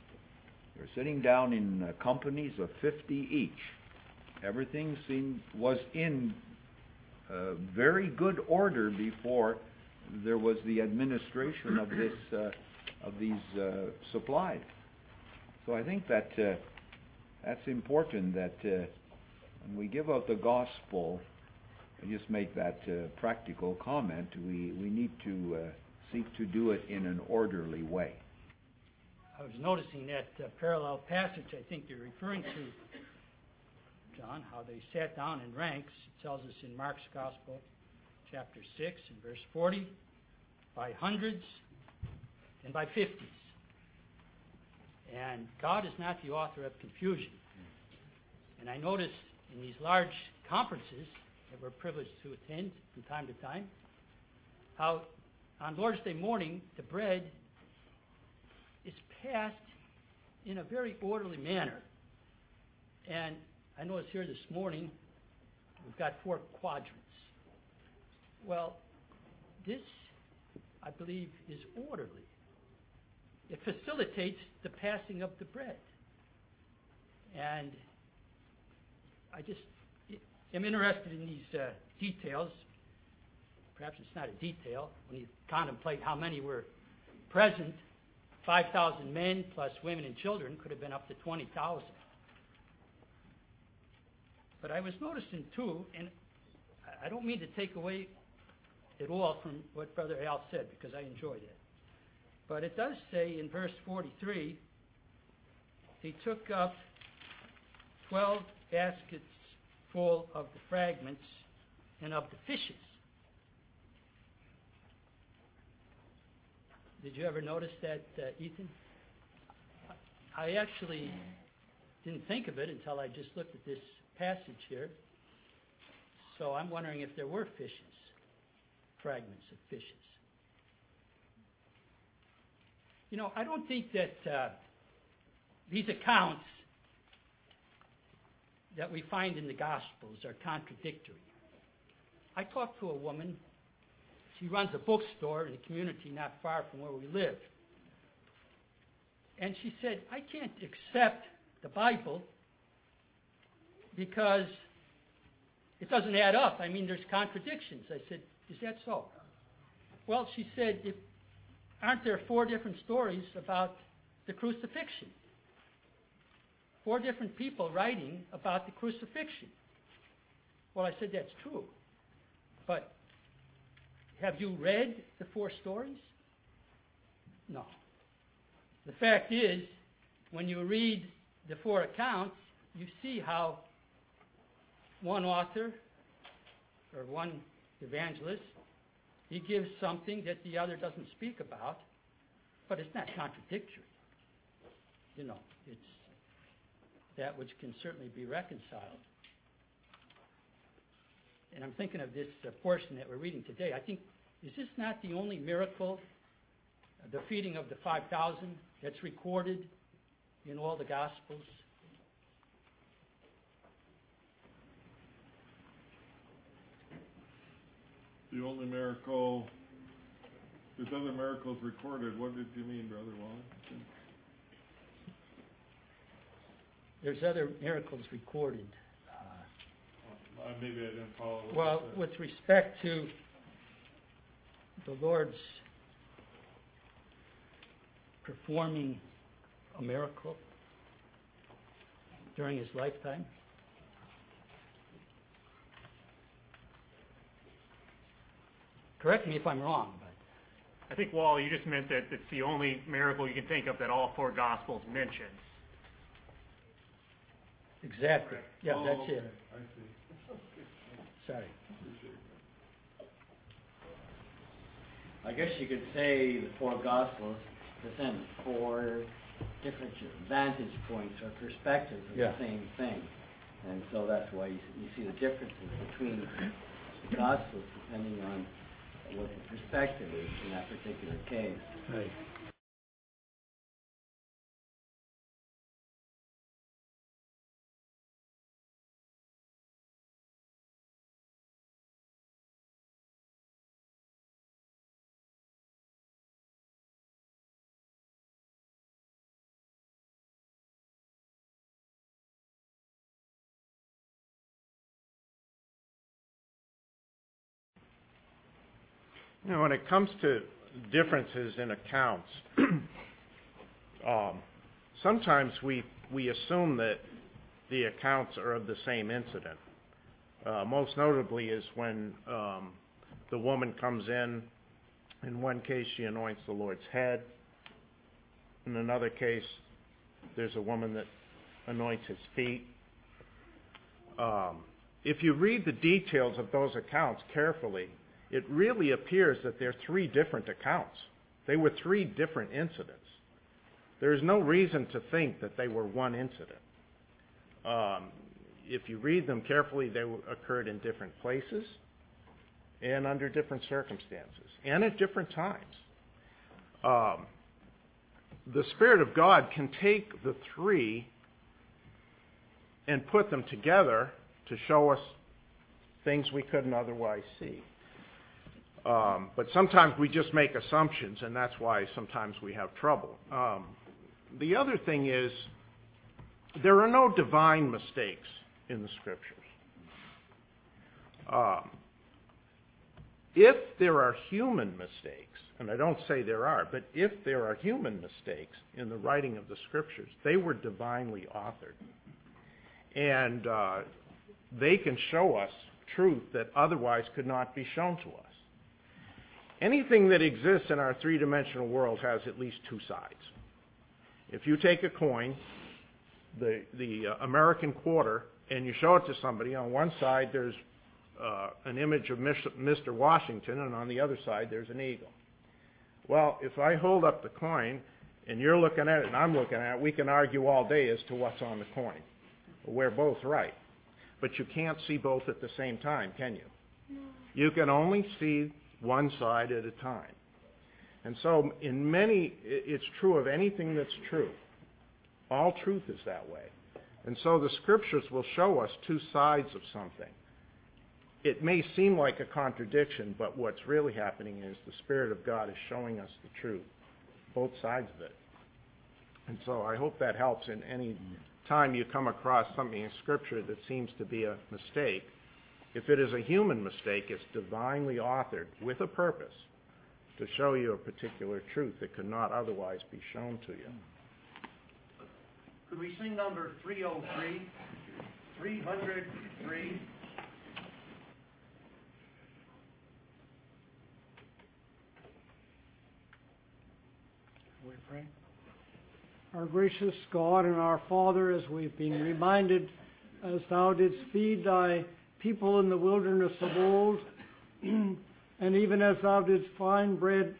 companies of 50 each. Everything was in very good order before there was the administration of these supplies. So I think that that's important, that when we give out the gospel, I just make that practical comment, we need to seek to do it in an orderly way. I was noticing that parallel passage I think you're referring to, John, how they sat down in ranks. It tells us in Mark's Gospel, chapter 6 and verse 40, by hundreds and by 50s. And God is not the author of confusion. And I notice in these large conferences that we're privileged to attend from time to time, how on Lord's Day morning the bread is passed in a very orderly manner. And I notice here this morning we've got 4 quadrants. Well, this, I believe, is orderly. It facilitates the passing of the bread. And I just am interested in these details. Perhaps it's not a detail when you contemplate how many were present. 5,000 men plus women and children could have been up to 20,000. But I was noticing too, and I don't mean to take away at all from what Brother Al said, because I enjoyed it. But it does say in verse 43, he took up 12 baskets full of the fragments and of the fishes. Did you ever notice that, Ethan? I actually didn't think of it until I just looked at this passage here. So I'm wondering if there were fishes, fragments of fishes. You know, I don't think that these accounts that we find in the Gospels are contradictory. I talked to a woman. She runs a bookstore in a community not far from where we live. And she said, I can't accept the Bible because it doesn't add up. I mean, there's contradictions. I said, is that so? Well, she said, aren't there 4 different stories about the crucifixion? 4 different people writing about the crucifixion. Well, I said, that's true. But have you read the 4 stories? No. The fact is, when you read the 4 accounts, you see how one author or one evangelist, he gives something that the other doesn't speak about, but it's not contradictory. You know, it's that which can certainly be reconciled. And I'm thinking of this portion that we're reading today. I think, is this not the only miracle, the feeding of the 5,000, that's recorded in all the Gospels? The only miracle, there's other miracles recorded. What did you mean, Brother Wallington? There's other miracles recorded. Maybe I didn't follow. Well, with respect to the Lord's performing a miracle during his lifetime. Correct me if I'm wrong, but I think, Wall, you just meant that it's the only miracle you can think of that all four Gospels mentions. exactly. Yeah, that's it. I see. Sorry. I guess you could say the four Gospels present four different vantage points or perspectives of Yeah. the same thing. And so that's why you see the differences between the Gospels depending on what the perspective is in that particular case. Right. You know, when it comes to differences in accounts, sometimes we assume that the accounts are of the same incident. Most notably is when the woman comes in. In one case, she anoints the Lord's head. In another case, there's a woman that anoints his feet. If you read the details of those accounts carefully, it really appears that they're three different accounts. They were three different incidents. There is no reason to think that they were one incident. If you read them carefully, they occurred in different places and under different circumstances and at different times. The Spirit of God can take the three and put them together to show us things we couldn't otherwise see. But sometimes we just make assumptions, and that's why sometimes we have trouble. The other thing is, there are no divine mistakes in the Scriptures. If there are human mistakes, and I don't say there are, but if there are human mistakes in the writing of the Scriptures, they were divinely authored. And they can show us truth that otherwise could not be shown to us. Anything that exists in our three-dimensional world has at least two sides. If you take a coin, the American quarter, and you show it to somebody, on one side there's an image of Mr. Washington, and on the other side there's an eagle. Well, if I hold up the coin, and you're looking at it and I'm looking at it, we can argue all day as to what's on the coin. We're both right. But you can't see both at the same time, can you? No. You can only see one side at a time. And so it's true of anything that's true. All truth is that way. And so the Scriptures will show us two sides of something. It may seem like a contradiction, but what's really happening is the Spirit of God is showing us the truth, both sides of it. And so I hope that helps in any time you come across something in Scripture that seems to be a mistake. If it is a human mistake, it's divinely authored with a purpose to show you a particular truth that could not otherwise be shown to you. Could we sing number 303? 303. We pray. Our gracious God and our Father, as we've been reminded, as thou didst feed thy people in the wilderness of old, and even as thou didst find bread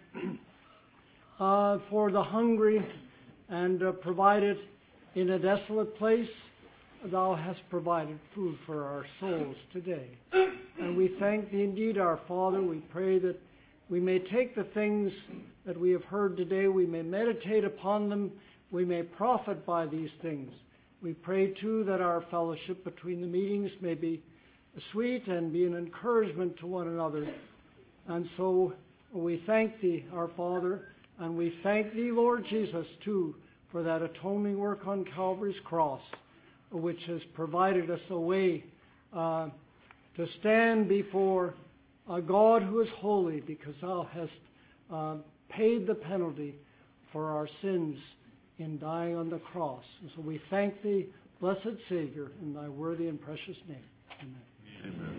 for the hungry and provide it in a desolate place, thou hast provided food for our souls today. And we thank thee indeed, our Father. We pray that we may take the things that we have heard today, we may meditate upon them, we may profit by these things. We pray, too, that our fellowship between the meetings may be sweet and be an encouragement to one another. And so we thank thee, our Father, and we thank thee, Lord Jesus, too, for that atoning work on Calvary's cross, which has provided us a way to stand before a God who is holy, because thou hast paid the penalty for our sins in dying on the cross. And so we thank thee, blessed Savior, in thy worthy and precious name. Amen. Amen.